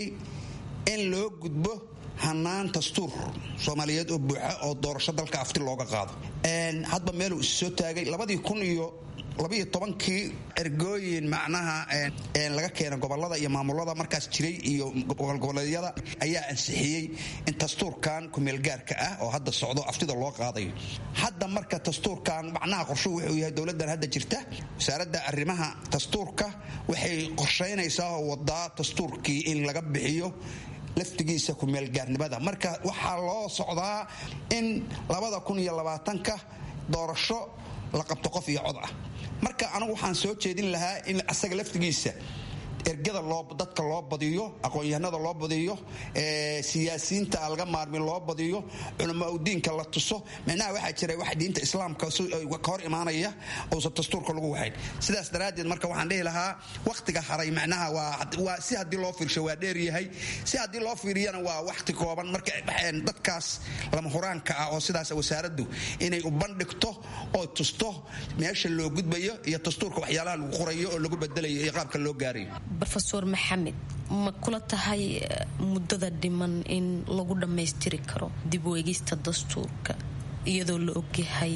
in loo gudbo hanaan dastuur soomaaliyeed oo buuxa oo doorasho dalka afti looga qaado. hadba meeluu is soo taagay labadii kun iyo labiyo tobankii ergooyin macnaha laga keenay gobolada iyo maamulada markaas jiray iyo gobolgoboleedyada ayaa ansixiyey in dastuurkan kumeel gaarka ah oo hadda socdo aftida loo qaadayo. hadda marka dastuurkan macnaha qorshuhu wuxuu yahay dowladan hadda jirta wasaaradda arrimaha dastuurka waxay qorsheynaysaa oo wadaa dastuurkii in laga bixiyo laftigiisa kumeel gaarnimada. marka waxaa loo socdaa in labada kun iyo labaatanka doorasho la qabto qof iyo cod ah. marka anigu waxaan soo jeedin lahaa in asaga laftigiisa ergada loo dadka loo badiyo, aqoon-yahanada loo badiyo, siyaasiyiinta laga maarmin loo badiyo, culamaa u diinka la tuso. macnaha waxaa jira wax diinta islaamka ka hor imaanaya uusan dastuurka lagu waxayn. sidaas daraaddeed marka waxaan dhihi lahaa waqtiga haray macnaha waa si haddii loo fiirsho waa dheer yahay, si haddii loo fiiriyana waa waqti kooban. marka dadkaas lama huraanka ah oo sidaas wasaaraddu inay u bandhigto oo tusto meesha loo gudbayo iyo dastuurka waxyaalaha lagu qorayo oo lagu bedelayo iyo qaabka loo gaarayo. Professor Maxamed, ma kula tahay muddada dhiman in lagu dhammaystiri karo dib u eegista dastuurka iyadoo la ogyahay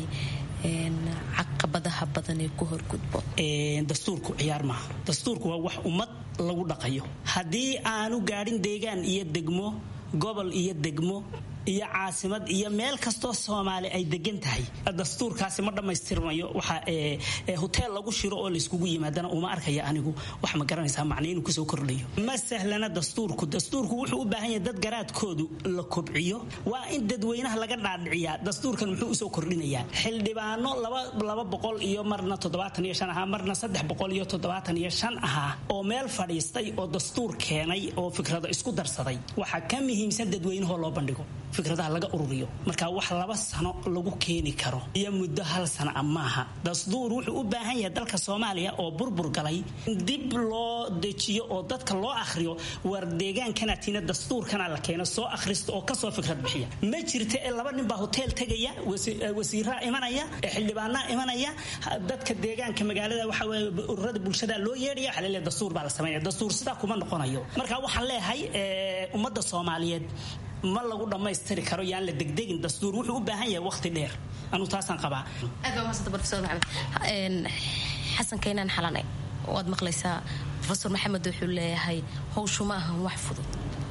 caqabadaha badan ee ku horgudbo? dastuurku ciyaar maaha. dastuurku waa wax ummad lagu dhaqayo. haddii aanu gaadhin deegaan iyo degmo, gobol iyo degmo, iyo caasimad iyo meel kastoo Soomaali ay degan tahay dastuurkaasi ma dhamaystirmayo waxa ee hotel lagu shiro oo la iskugu yimaadana uma arkaya anigu wax ma garanaysaa macnaheedu inuu kusoo kordhayo ma sahlana dastuurku dastuurku wuxuu u baahan yahay dad garaadkoodu la kobciyo waa in dadweynaha laga dhaadhiciyaa dastuurkan muxuu u soo kordhinayaa xildhibaano laba boqol iyo marna toddobaatan iyo shan aha marna saddex boqol iyo toddobaatan iyo shan aha oo meel fadhiistay oo dastuur keenay oo fikrado isku darsaday waxa ka muhiimsan dadweynaha loo bandhigo fikradaha laga ururiyo marka wax laba sano lagu keeni karo iyo muddo hal sano amaaha dastuur wuxuu u baahan yahay dalka Soomaaliya oo burbur galay dib loo dejiyo oo dadka loo akhriyo war deegaankana tina dastuurkana la keeno soo akhristo oo ka soo fikrad bixiya ma jirto ee laba nin baa hotel tagaya wasiirra imanaya xildhibaanna imanaya dadka deegaanka magaalada waxa weey ururada bulshada loo yeeriyo xalay dastuur baa la sameeyaa dastuur sida kuma noqonayo marka waxaan leeyahay ummadda Soomaaliyeed ma lagu dhamaystiri karo yaan la degdegin dastuur wuxuu u baahan yahay waqti dheer anu taasan qabaa aad baa mahadsan professor maxamed een xasan keenan xalanay waad maqlaysaa professor maxamed wuxuu leeyahay hawshu ma ahan wax fudud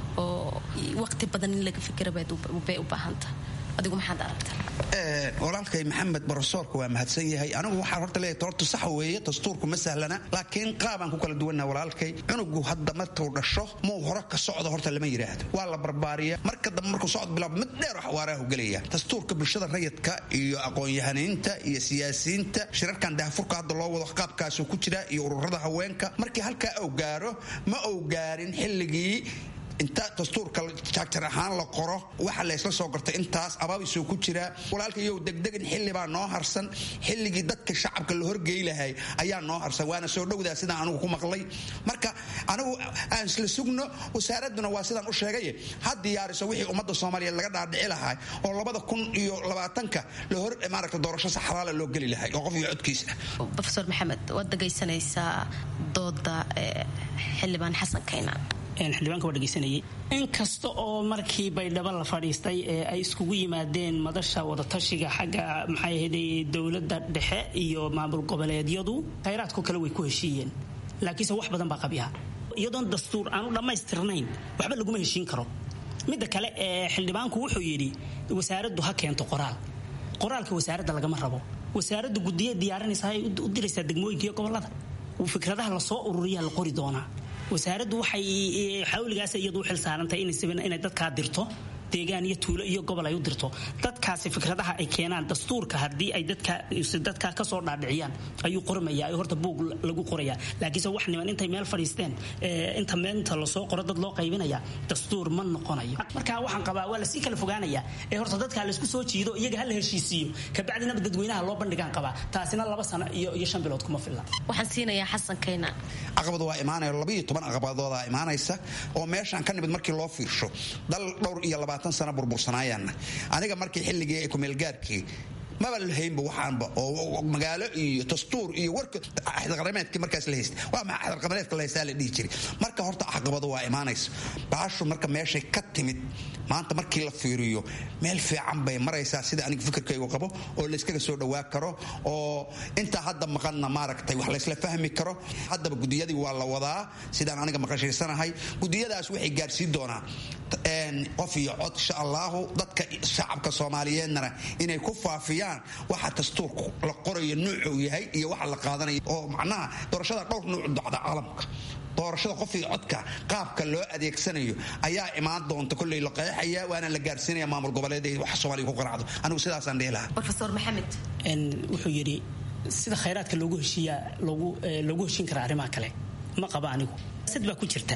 oo waqti badan in laga fikiro bay u baahantahay adigu maxaad aragtaa ee walaalkay maxamed professorku waa mahadsan yahay anigu waxa horta leeyahay horta sax weeye dastuurku ma sahlana laakiin qaaban ku kala duwanaa walaalkay cunugu hadda markuu dhasho ma hore ka socdo horta lama yiraahdo waa la barbaariya marka dambe markuu socod bilaabo mid dheer wax waaraha galaya dastuurka bulshada rayidka iyo aqoon-yahaniinta iyo siyaasiyiinta shirarkan daahfurka hadda loo wado qaabkaas ku jira iyo ururada haweenka markii halka uu gaaro ma uu gaarin xilligii inta dastuurka jaagtar ahaan la qoro waxa la isla soo gartay intaas abaabisoo ku jira walaalka iyo degdegin xilli baa noo harsan xilligii dadka shacabka la horgeey lahay ayaa noo harsan waana soo dhowdaa sidaan anigu ku maqlay marka anigu aan isla sugno wasaaraduna waa sidaan u sheegay had diyaariso wixii ummadda Soomaaliyeed laga dhaadhici lahaa oo labada kun iyo labaatanka la hor maaragta doorasho saxraale loo gali lahay oo qof iyo codkiisa professor maxamed wad dhageysanaysaa dooda xildhibaan xasan keenan een xildhibaanka waa dhageysanayay in kasta oo markii baydhabo la fadhiistay ee ay iskugu yimaadeen madasha wada tashiga xagga maxay ahayd dawladda dhexe iyo maamul goboleedyadu khayraadku kale way ku heshiiyeen laakiin wax badan baa qabiya iyadoon dastuur aan u dhamaystirnayn waxba lagu ma heshiin karo midda kale ee xildhibaanku wuxuu yiri wasaaraddu ha keento qoraal qoraalka wasaaradda laga ma rabo wasaaraddu gudiye diyaarinaysa ay u diraysaa degmooyinka iyo gobolada fikradaha la soo ururiyaa la qori doonaa wasaaraddu waxay xawligaas iyadu xil saarantay inay dadka dirto deegaan iyo tuulo iyo gobol ay u dirto dadkaasi fikradaha ay keenaan dastuurka hadii ay dadka dadka ka soo dhaadhiciyaan ayuu qormayaa ay horta buug lagu qorayaa laakiin wax niman intay meel fadhiisteen inta meenta la soo qoro dad loo qaybinaya dastuur ma noqonayo marka waxaan qabaa waa la si kala fogaanaya ee horta dadka la isku soo jiido iyaga hal heshiisiyo ka bacdina dadweynaha loo bandhigaan qaba taasina laba sano iyo iyo shan bilood kuma filla waxaan siinayaa xasan keenan aqabad waa imaanay laba iyo toban aqabadooda imaanaysa oo meeshan ka nimid markii loo fiirsho dal dhowr iyo labaatan sano burbursanaayaan aniga markii xilligii ku meel gaarkii ma bal heynba waxaanba oo magaalo iyo dastuur iyo warka ahad qarameedkii markaas la haystay waa ma ahad qarameedka la haystay la dhigi jiray marka horta aqabado waa imaanaysa baashu marka meeshay ka timid maanta markii la fiiriyo meel fiican bay maraysaa sida aniga fikirkaygu qabo oo la iskaga soo dhawaa karo oo inta hadda maqalna maaragtay wax la isla fahmi karo haddaba gudiyadii waa la wadaa sidaan aniga maqashaysanahay gudiyadaas waxay gaarsiin doonaa een qof iyo cod insha Allah dadka shacabka Soomaaliyeedna inay ku faafiyaan waxa dastuurku la qorayo nuucu yahay iyo waxa la qaadanayo oo macnaha doorashada dhowr nuuc dhacda caalamka doorashada qof iyo codka qaabka loo adeegsanayo ayaa imaan doonta kulay la qeexaya waana la gaarsiinaya maamul goboleedyada wax Soomaaliya ku qaraacdo anigu sidaas aan dheelaha professor maxamed en wuxuu yiri sida khayraadka loogu heshiiya loogu loogu heshiin kara arrimaha kale ma qaba anigu sid baa ku jirta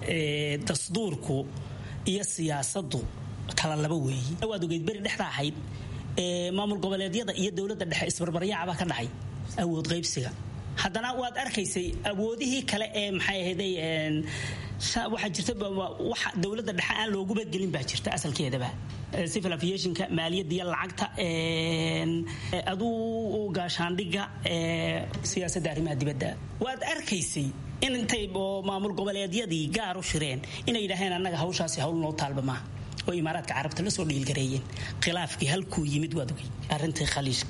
ee dastuurku iyo siyaasaddu kala laba weeyi waad ogeyd bari dhexda ahayd ee maamul goboleedyada iyo dawladda dhexe isbarbaryaacaba ka dhacay awood qaybsiga haddana waad arkaysay awoodihii kale ee maxay ahaydey een waxa jirta waxa dawladda dhexe aan loogu badgelin baa jirta asalkeedaba civil aviationka maaliyadda iyo lacagta een aduu gaashaandhiga ee siyaasadda arrimaha dibadda waad arkaysay in intay maamul goboleedyadii gaar u shireen inay yidhaaheen annaga hawshaasi hawl noo taalbama oo imaaraadka carabta la soo dhiilgareeyeen khilaafkii halkuu yimid waad ogay arrintii khaliishka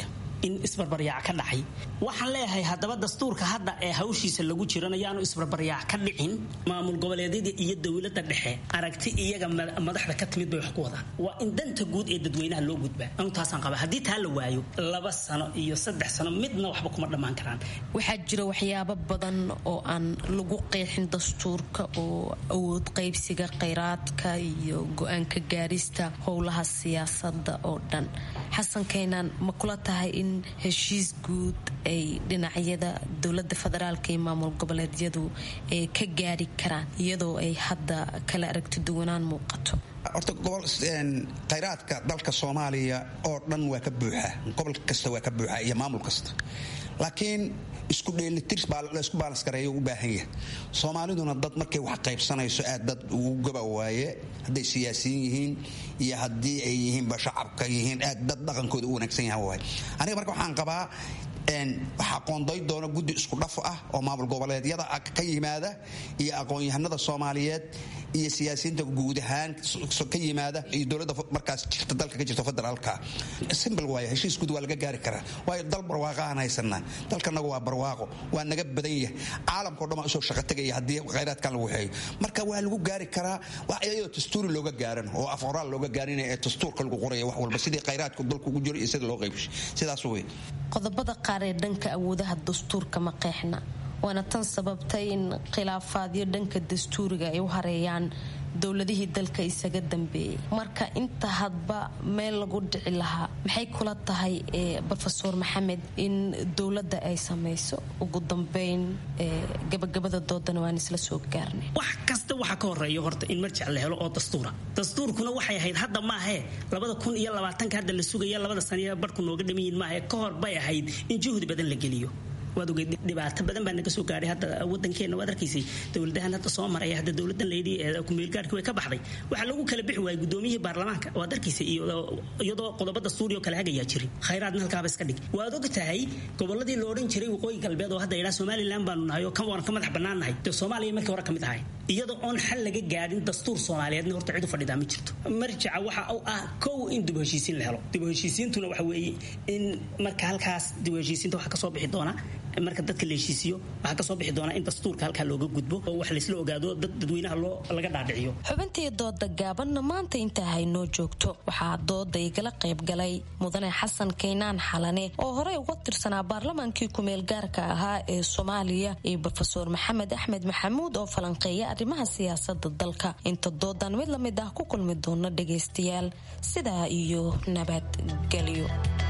in isbarbaryaac ka dhacay waxaan leeyahay haddaba dastuurka hadda ee hawshiisa lagu jirana yaanu isbarbaryaac ka dhicin maamul goboleedyada iyo dowladda dhexe aragti iyaga madaxda ka timid bay wax ku wadaan waa in danta guud ee dadweynaha loo gudbaa anu taasaan qaba haddii taa la waayo laba sano iyo saddex sano midna waxba kuma dhammaan karaan waxaa jira waxyaabo badan oo aan lagu qeexin dastuurka oo awood qaybsiga kheyraadka iyo go-aanka gaarista howlaha siyaasadda oo dhan xasan keenaan ma kula tahay in heshiis guud ay dhinacyada dowladda federaalka iyo maamul goboleedyadu ay ka gaari karaan iyadoo ay hadda kala aragti duwanaan muuqato horta gobol kheyraadka dalka Soomaaliya oo dhan waa ka buuxa gobol kasta waa ka buuxa iyo maamul kasta laakiin isku dheelitir baa la isku balance gareeyo u baahan yahay Soomaaliduna dad markay wax qaybsanayso aad dad ugu gaba waaye haday siyaasiyiin yihiin iyo hadii ay yihiin ba shacabka yihiin aad dad dhaqankooda u wanaagsan yahay waaye aniga marka waxaan qabaa een waxa qoonday doona guddi isku dhaf ah oo maamul goboleedyada ka yimaada iyo aqoon-yahanada Soomaaliyeed iyo siyaasiyiinta guud ahaan ka yimaada iyo dowladda markaas jirta dalka ka jirta federaalka simple way heshiis guud waa laga gaari karaa way dal barwaaqo aan haysanaa dalkanagu waa barwaaqo waa naga badan yahay caalamka oo dhan soo shaqo tagay hadii kheyraadkan lagu hayo marka waa lagu gaari karaa waa iyadoo dastuur looga gaaran oo afraal looga gaarin ee dastuurka lagu qorayo wax walba sidii kheyraadku dalku ugu jiro iyo sida loo qaybsho sidaas way qodobada qaar ee dhanka awoodaha dastuurka ma qeexna waana tan sababtay in khilaafaadyo dhanka dastuuriga ay u hareeyaan dowladihii dalka isaga dambeeyay marka inta hadba meel lagu dhici lahaa maxay kula tahay professor Maxamed in dowladda ay samayso ugu dambeyn gabagabada doodana waan isla soo gaarnay wax kasta waxa ka horeeyo horta in marjac la helo oo dastuura dastuurkuna waxay ahayd hadda ma ahe labada kun iyo labaatan ka hadda la sugaya labada sano barku nooga dhamiin ma ahe ka hor bay ahayd in juhdi badan la geliyo waad ogeyd dhibaato badan baa naga soo gaaray hadda wadankeena waad arkaysay dowladahan hadda soo maray hadda dowladan leeydi ee ku meel gaarka way ka baxday waxa lagu kala bixi waayay gudoomiyihii baarlamaanka waad arkaysay iyadoo qodobada stuudiyo kale hagaya jiray kheyraadna halkaaba iska dhig waad ogtahay goboladii loo oran jiray waqooyi galbeed oo hadda ilaa Soomaaliland baanu nahay oo kan waan ka madax banaanahay de Soomaaliya markii hore kamid ahay iyadoo on xal laga gaarin dastuur Soomaaliyeedna horta cid u fadhidaa ma jirto marjaca waxa uu ah kow in dib u heshiisiin la helo dib u heshiisiintuna waxa weeye in marka halkaas dib u heshiisiinta waxa ka soo bixi doona marka dadka la heshiisiyo waxa ka soo bixi doona in dastuurka halka looga gudbo oo wax la isla ogaado dadweynaha loo laga dhaadhiciyo xubintii dooda gaaban maanta inta ay noo joogto waxa dooda igala qayb galay mudane Xasan Keenaan Xalane oo hore uga tirsanaa baarlamaankii ku meel gaarka ahaa ee Soomaaliya iyo professor Maxamed Axmed Maxamuud oo falanqeeya arrimaha siyaasadda dalka inta doodan mid la mid ah ku kulmi doona dhageystayaal sidaa iyo nabadgelyo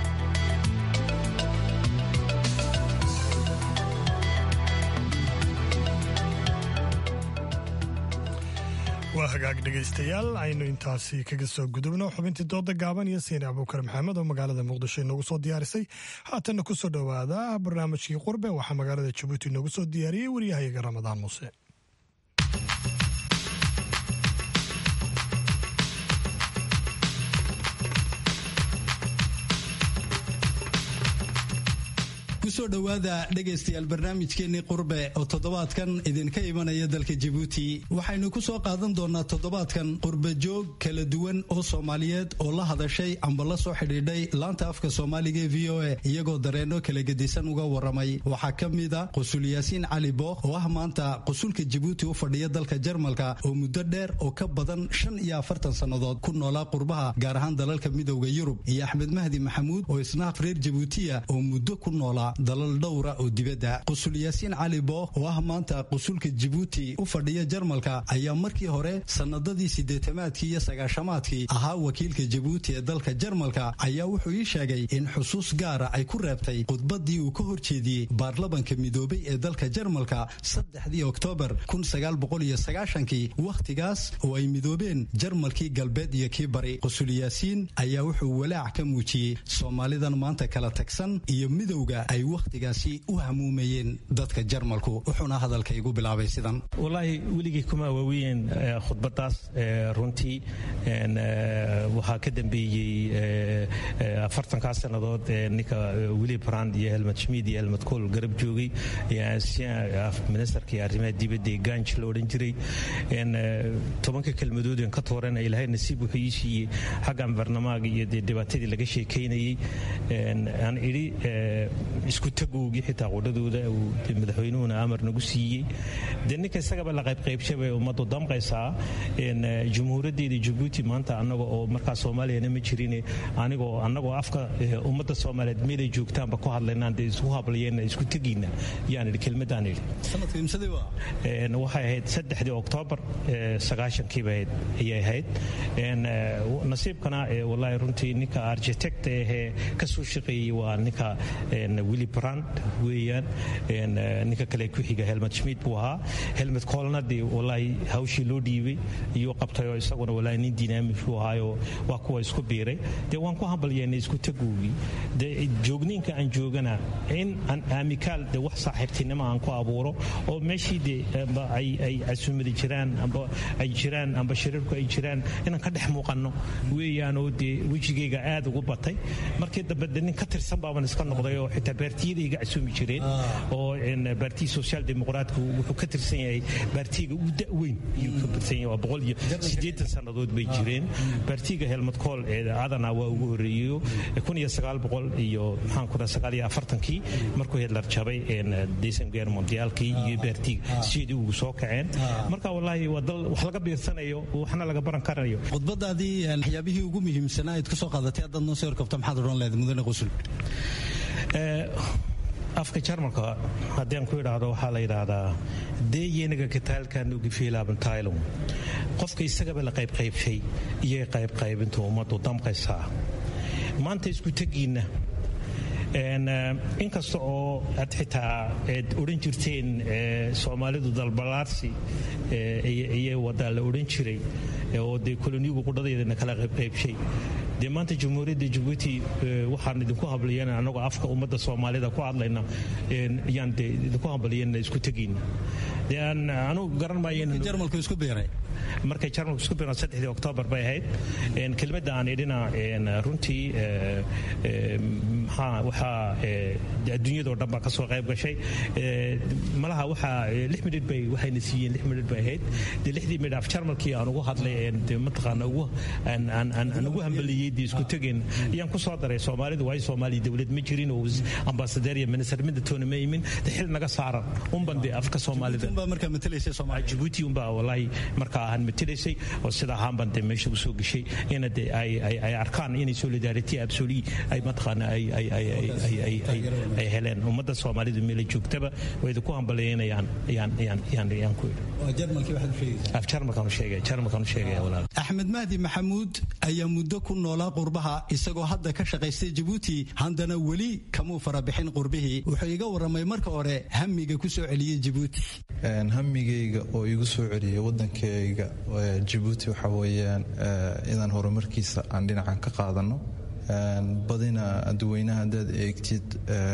waa hagaag dhegaystayaal aynu intaasi kaga soo gudubno xubintii dooda gaaban iyo Sayni Abuukar Maxamed oo magaalada Muqdisho inoogu soo diyaarisay haatanna ku soo dhowaada barnaamijkii qurbe waxaa magaalada Jabuuti inoogu soo diyaariyey wariyahayaga Ramadaan Muuse kusoo dhowaada dhegaystayaal barnaamijkeenii qurbe oo toddobaadkan idinka imanaya dalka Jabuuti waxaynu ku soo qaadan doonaa toddobaadkan qurbe joog kala duwan oo Soomaaliyeed oo la hadashay amba la soo xidhiidhay laanta afka Soomaaliga ee V O A iyagoo dareeno kala gedisan uga waramay waxaa ka mid ah Qusul Yaasiin Cali Booq oo ah maanta qusulka Jabuuti u fadhiya dalka Jarmalka oo muddo dheer oo ka badan shan iyo afartan sannadood ku noolaa qurbaha gaar ahaan dalalka midowga Yurub iyo Axmed Mahdi Maxamuud oo isna reer Jabuutiya oo muddo ku noolaa dalal dhowra oo dibadda Qusul Yaasiin Cali Booq oo ah maanta qusulka Jabuuti u fadhiya Jarmalka ayaa markii hore sanadadii sideetamaadkii iyo sagaashamaadkii ahaa wakiilka Jabuuti ee dalka Jarmalka ayaa wuxuu ii sheegay in xusuus gaara ay ku reebtay khudbadii uu ka horjeediyey baarlamaanka midoobay ee dalka Jarmalka saddexdii Oktoobar kun sagaal boqol iyo sagaashankii waqtigaas oo ay midoobeen Jarmalkii galbeed iyo kii bari Qusul Yaasiin ayaa wuxuu walaac ka muujiyey Soomaalidan maanta kala tagsan iyo midowga ay wakhtigaasi u hamuumayeen dadka jarmalku wuxuuna hadalka igu bilaabay sidan. wallaahi weligii kuma waawiyeen khudbadaas runtii waxaa ka dambeeyey afartankaa sannadood ninka Willy Brandt iyo Helmut Schmidt iyo Helmut Kohl garab joogay ministerkii arrimaha dibadda ee Ganj la odhan jiray tobanka kelmadood ka tooran ilaahay nasiib wuxuu ii siiyey xaggan barnaamijka iyo dhibaatadii laga sheekaynayay aan idhi isku tagowgii xitaa qodhadooda uu madaxweynuhuna amar nagu siiyey de ninka isagaba la qaybqaybshabay ummaddu damqaysaa jumhuuriyaddeeda Djibouti maanta annaga oo markaa Soomaaliyana ma jirin anigoo annagoo afka ummadda Soomaaliyeed meelay joogtaanba ku hadlaynaan dee isku hablayeen isku tagiina yaan idhi kelmadaan idhi sanadkii imsadii waa waxay ahayd saddexdii Oktoobar sagaashankii bay ayay ahayd nasiibkana wallaahi runtii ninka architect ee ka soo shaqeeyay waa ninka Willy Brandt weeyaan ninka kale ku xiga Helmut Schmidt buu ahaa Helmut Kohlna dee wallaahi hawshii loo dhiibay iyo qabtay oo isaguna wallaahi nin dynamic uu ahaayo waa kuwa isku biiray dee waan ku hambalyeynay isku tagowgii dee joogniinka aan joogana in aan amikaal dee wax saaxiibtinimo aan ku abuuro oo meeshii dee ay ay casumadi jiraan amba ay jiraan amba shirarku ay jiraan inaan ka dhex muuqanno weeyaan oo dee wejigayga aad ugu batay markii dambe nin ka tirsan baaban iska noqday oo xitaa baartiyada iga casumi jireen oo baartiga social dimuqraatku wuxuu ka tirsan yahay baartiga u da'weyn iyo ka tirsan yahay boqol iyo siddeetan sannadood bay jireen baartiga Helmut Kohl ee adana waa ugu horeeyo kun iyo sagaal boqol iyo maxaan ku dhahay sagaal iyo afartankii markuu Hitler jabay Deuxième Guerre mondiale-kii iyo baartiga sidii ugu soo kaceen marka wallaahi waa dal wax laga biirsanayo waxna laga baran karayo khudbadaadii waxyaabihii ugu muhiimsanaa aad ka soo qaadatay haddaad noo soo horkabto maxaad odhan lahayd mudane Qusul afka jarmalka haddii aan ku idhaahdo waxaa la yidhaahdaa deeyeniga kataalkaanu gefiilaaban taylon qofka isagaba la qaybqaybshay iyo qaybqaybinta ummaddu damqaysaa maanta isku tegiinna inkasta oo aad xitaa aad odhan jirteen Soomaalidu dalbalaarsi iyo wadaa la odhan jiray oo dee koloniyigu qudhadeedana kala qaybqaybshay dee maanta jamhuuriyadda Djibouti waxaan idinku hablayeen annagoo afka ummadda Soomaalida ku hadlayna yaan dee idinku hablayeen isku tegiina dee aan anu garan maayeen jarmalku isku beeray markay jarmalku isku beeray saddexdii Oktoobar bay ahayd kelmadda aan idhina runtii maxaa waxaa adduunyadoo dhan baa ka soo qayb gashay malaha waxaa lix midhidh bay waxayna siiyeen lix midhidh bay ahayd dee lixdii midh af jarmalkii aan ugu hadlay dee mataqaana ugu aan ugu hambaliyey dee isku tegeen ayaan ku soo daray Soomaalidu waay Soomaali dawlad ma jirin oo ambassador iyo minister mid toona ma imin xil naga saaran umban dee afka Soomaalida umba marka matalaysay Soomaaliya Djibouti umba wallahi marka aan matalaysay oo sida ahaan baan dee meesha u soo gashay in dee ay ay arkaan in solidarity absolute ay mataqaana ay ay ay ay ay heleen ummadda Soomaalidu meel joogtaba way ku hambalyeynayaan yaan yaan yaan yaan ku jarmalkii waxaad sheegaysaa af jarmalkan sheegay jarmalkan sheegay walaal Axmed Mahdi Maxamuud ayaa muddo ku noolaa qurbaha isagoo hadda ka shaqaystay Djibouti haddana weli kamuu farabixin qurbihii wuxuu iga waramay marka hore hamiga ku soo celiyay Djibouti hamigayga oo igu soo celiyay wadankayga Djibouti waxa weeyaan inaan horumarkiisa aan dhinacan ka qaadano badina dadweynaha haddaad eegtid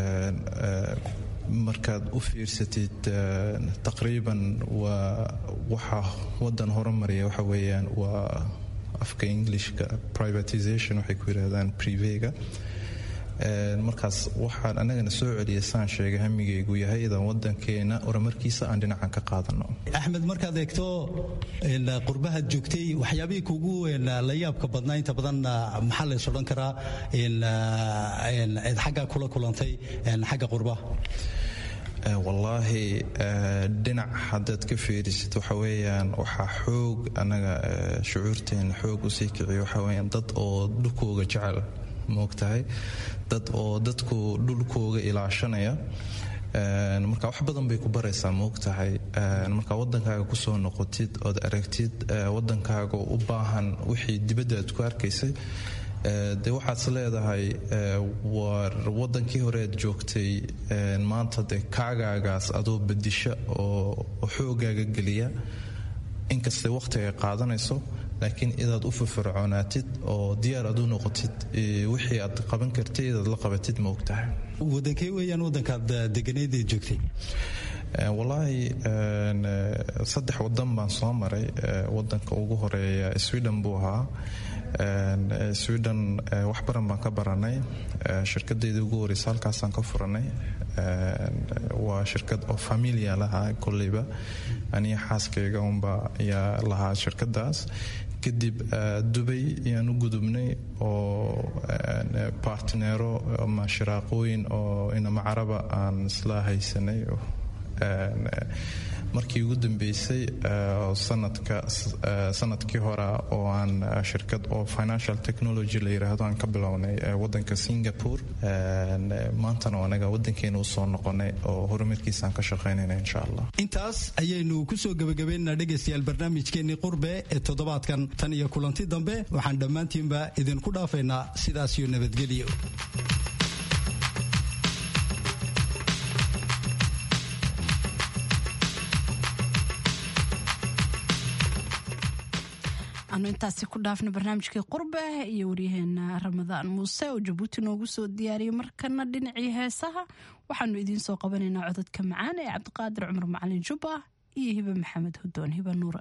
markaad u fiirsatid taqriiban waa waxa wadan horumaraya waxa weeyaan waa afka Englishka privatization waxay ku yiraahdaan privega markaas waxaan anagana soo celiyay saan sheegay hamigaygu yahay idan wadankeena horumarkiisa aan dhinacan ka qaadano Axmed markaad eegto qurbaha joogtay waxyaabihii kugu la yaabka badnaa inta badan maxaa la soo dhan karaa in xagga kula kulantay xagga qurbaha wallaahi dhinac haddaad ka fiirisid waxa weeyaan waxaa xoog anaga shucuurteena xoog usii kiciyo waxa weeyaan dad oo dhulkooga jecel moogtahay dad oo dadku dhulkooga ilaashanaya marka wax badan bay ku baraysaa moogtahay marka wadankaaga kusoo noqotid ood aragtid wadankaaga u baahan wixii dibadda aad ku arkaysay dee waxaad leedahay war wadankii hore aad joogtay maanta dee kaagaagaas adoo bedisha oo xoogaaga geliya inkastay wakhtiga qaadanayso laakiin inaad u firfircoonaatid oo diyaar aad u noqotid wixii aad qaban kartid inaad la qabatid ma ogtahay. wadankee weeyaan wadankaad deganayd ee joogtay? wallaahi saddex wadan baan soo maray. wadanka ugu horeeya Sweden buu ahaa. Sweden wax baran baan ka baranay. shirkadeedii ugu horeysa halkaasaan ka furanay. waa shirkad oo familia lahaa kolleyba aniga xaaskayga unba ayaa lahaa shirkadaas. kadib Dubai ayaan u gudubnay oo partnero ama shiraaqooyin oo inama caraba aan isla haysanay. markii ugu dambeysay sanadka sanadkii hore oo aan shirkad oo financial technology la yiraahdo aan ka bilownay wadanka Singapore. maantana anaga wadankeena u soo noqonay oo horumarkiisa aan ka shaqeynayna insha Allah. intaas ayaynu ku soo gabagabeynaa dhageystayaal barnaamijkeennii qurbe ee toddobaadkan. tan iyo kulanti dambe waxaan dhammaantiinba idinku dhaafaynaa sidaas iyo nabadgelyo. anu intaasi ku dhaafna barnaamijkii qurbe iyo waryaheena Ramadaan Muuse oo Jabuuti noogu soo diyaariyay. markana dhinacii heesaha waxaanu idiin soo qabanaynaa codadka macaan ee Cabdiqaadir Cumar Macalin Jubba iyo Hiba Maxamed Hudoon Hiba Nuura.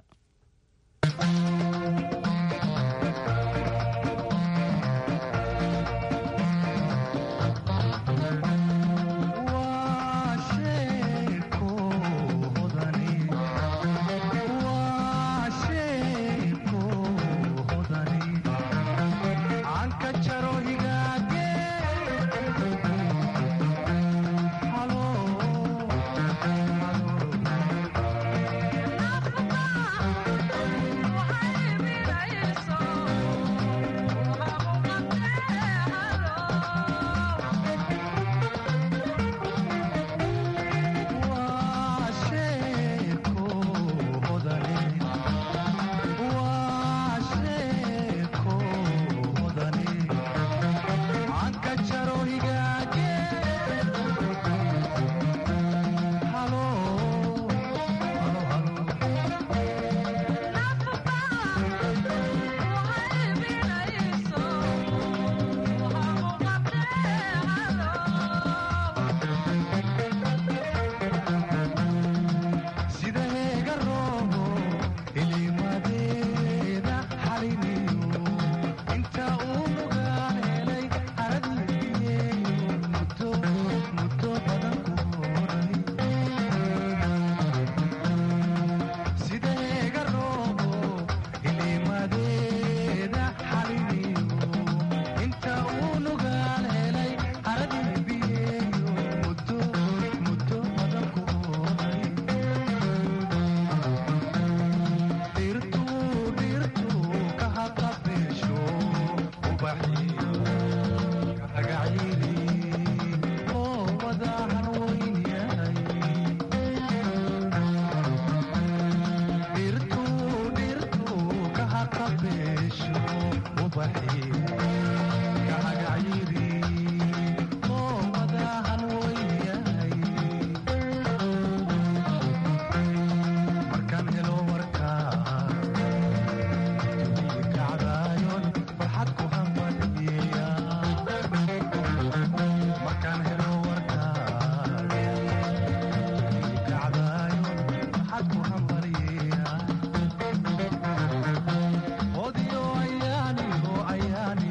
Odio ayani, oh ayani.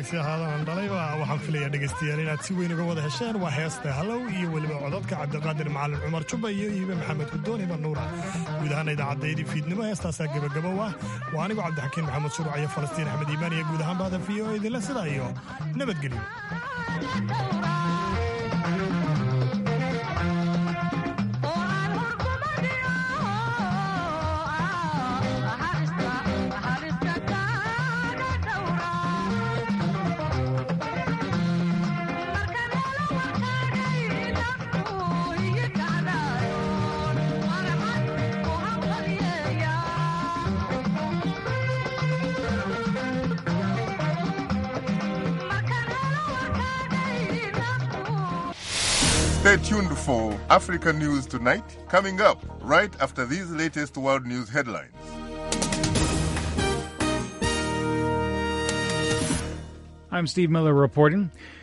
wanaagsi ahaadaan dhalayba waxaan filayaa dhegaystayaal inaad si weyn uga wada hesheen waa heesta halow iyo weliba codadka cabdiqaadir macalin cumar jubba iyo iibe maxamed gudoon iban nuura guud ahaana idaacaddaydii fiidnimo heestaasaa gebagabow ah waa anigu cabdixakiin maxamed shuruuc iyo falastiin axmed iimaan iyo guud ahaan bahda v o idinle sidaa iyo nabadgelyo Stay tuned for Africa News Tonight, coming up right after these latest world news headlines. I'm Steve Miller reporting.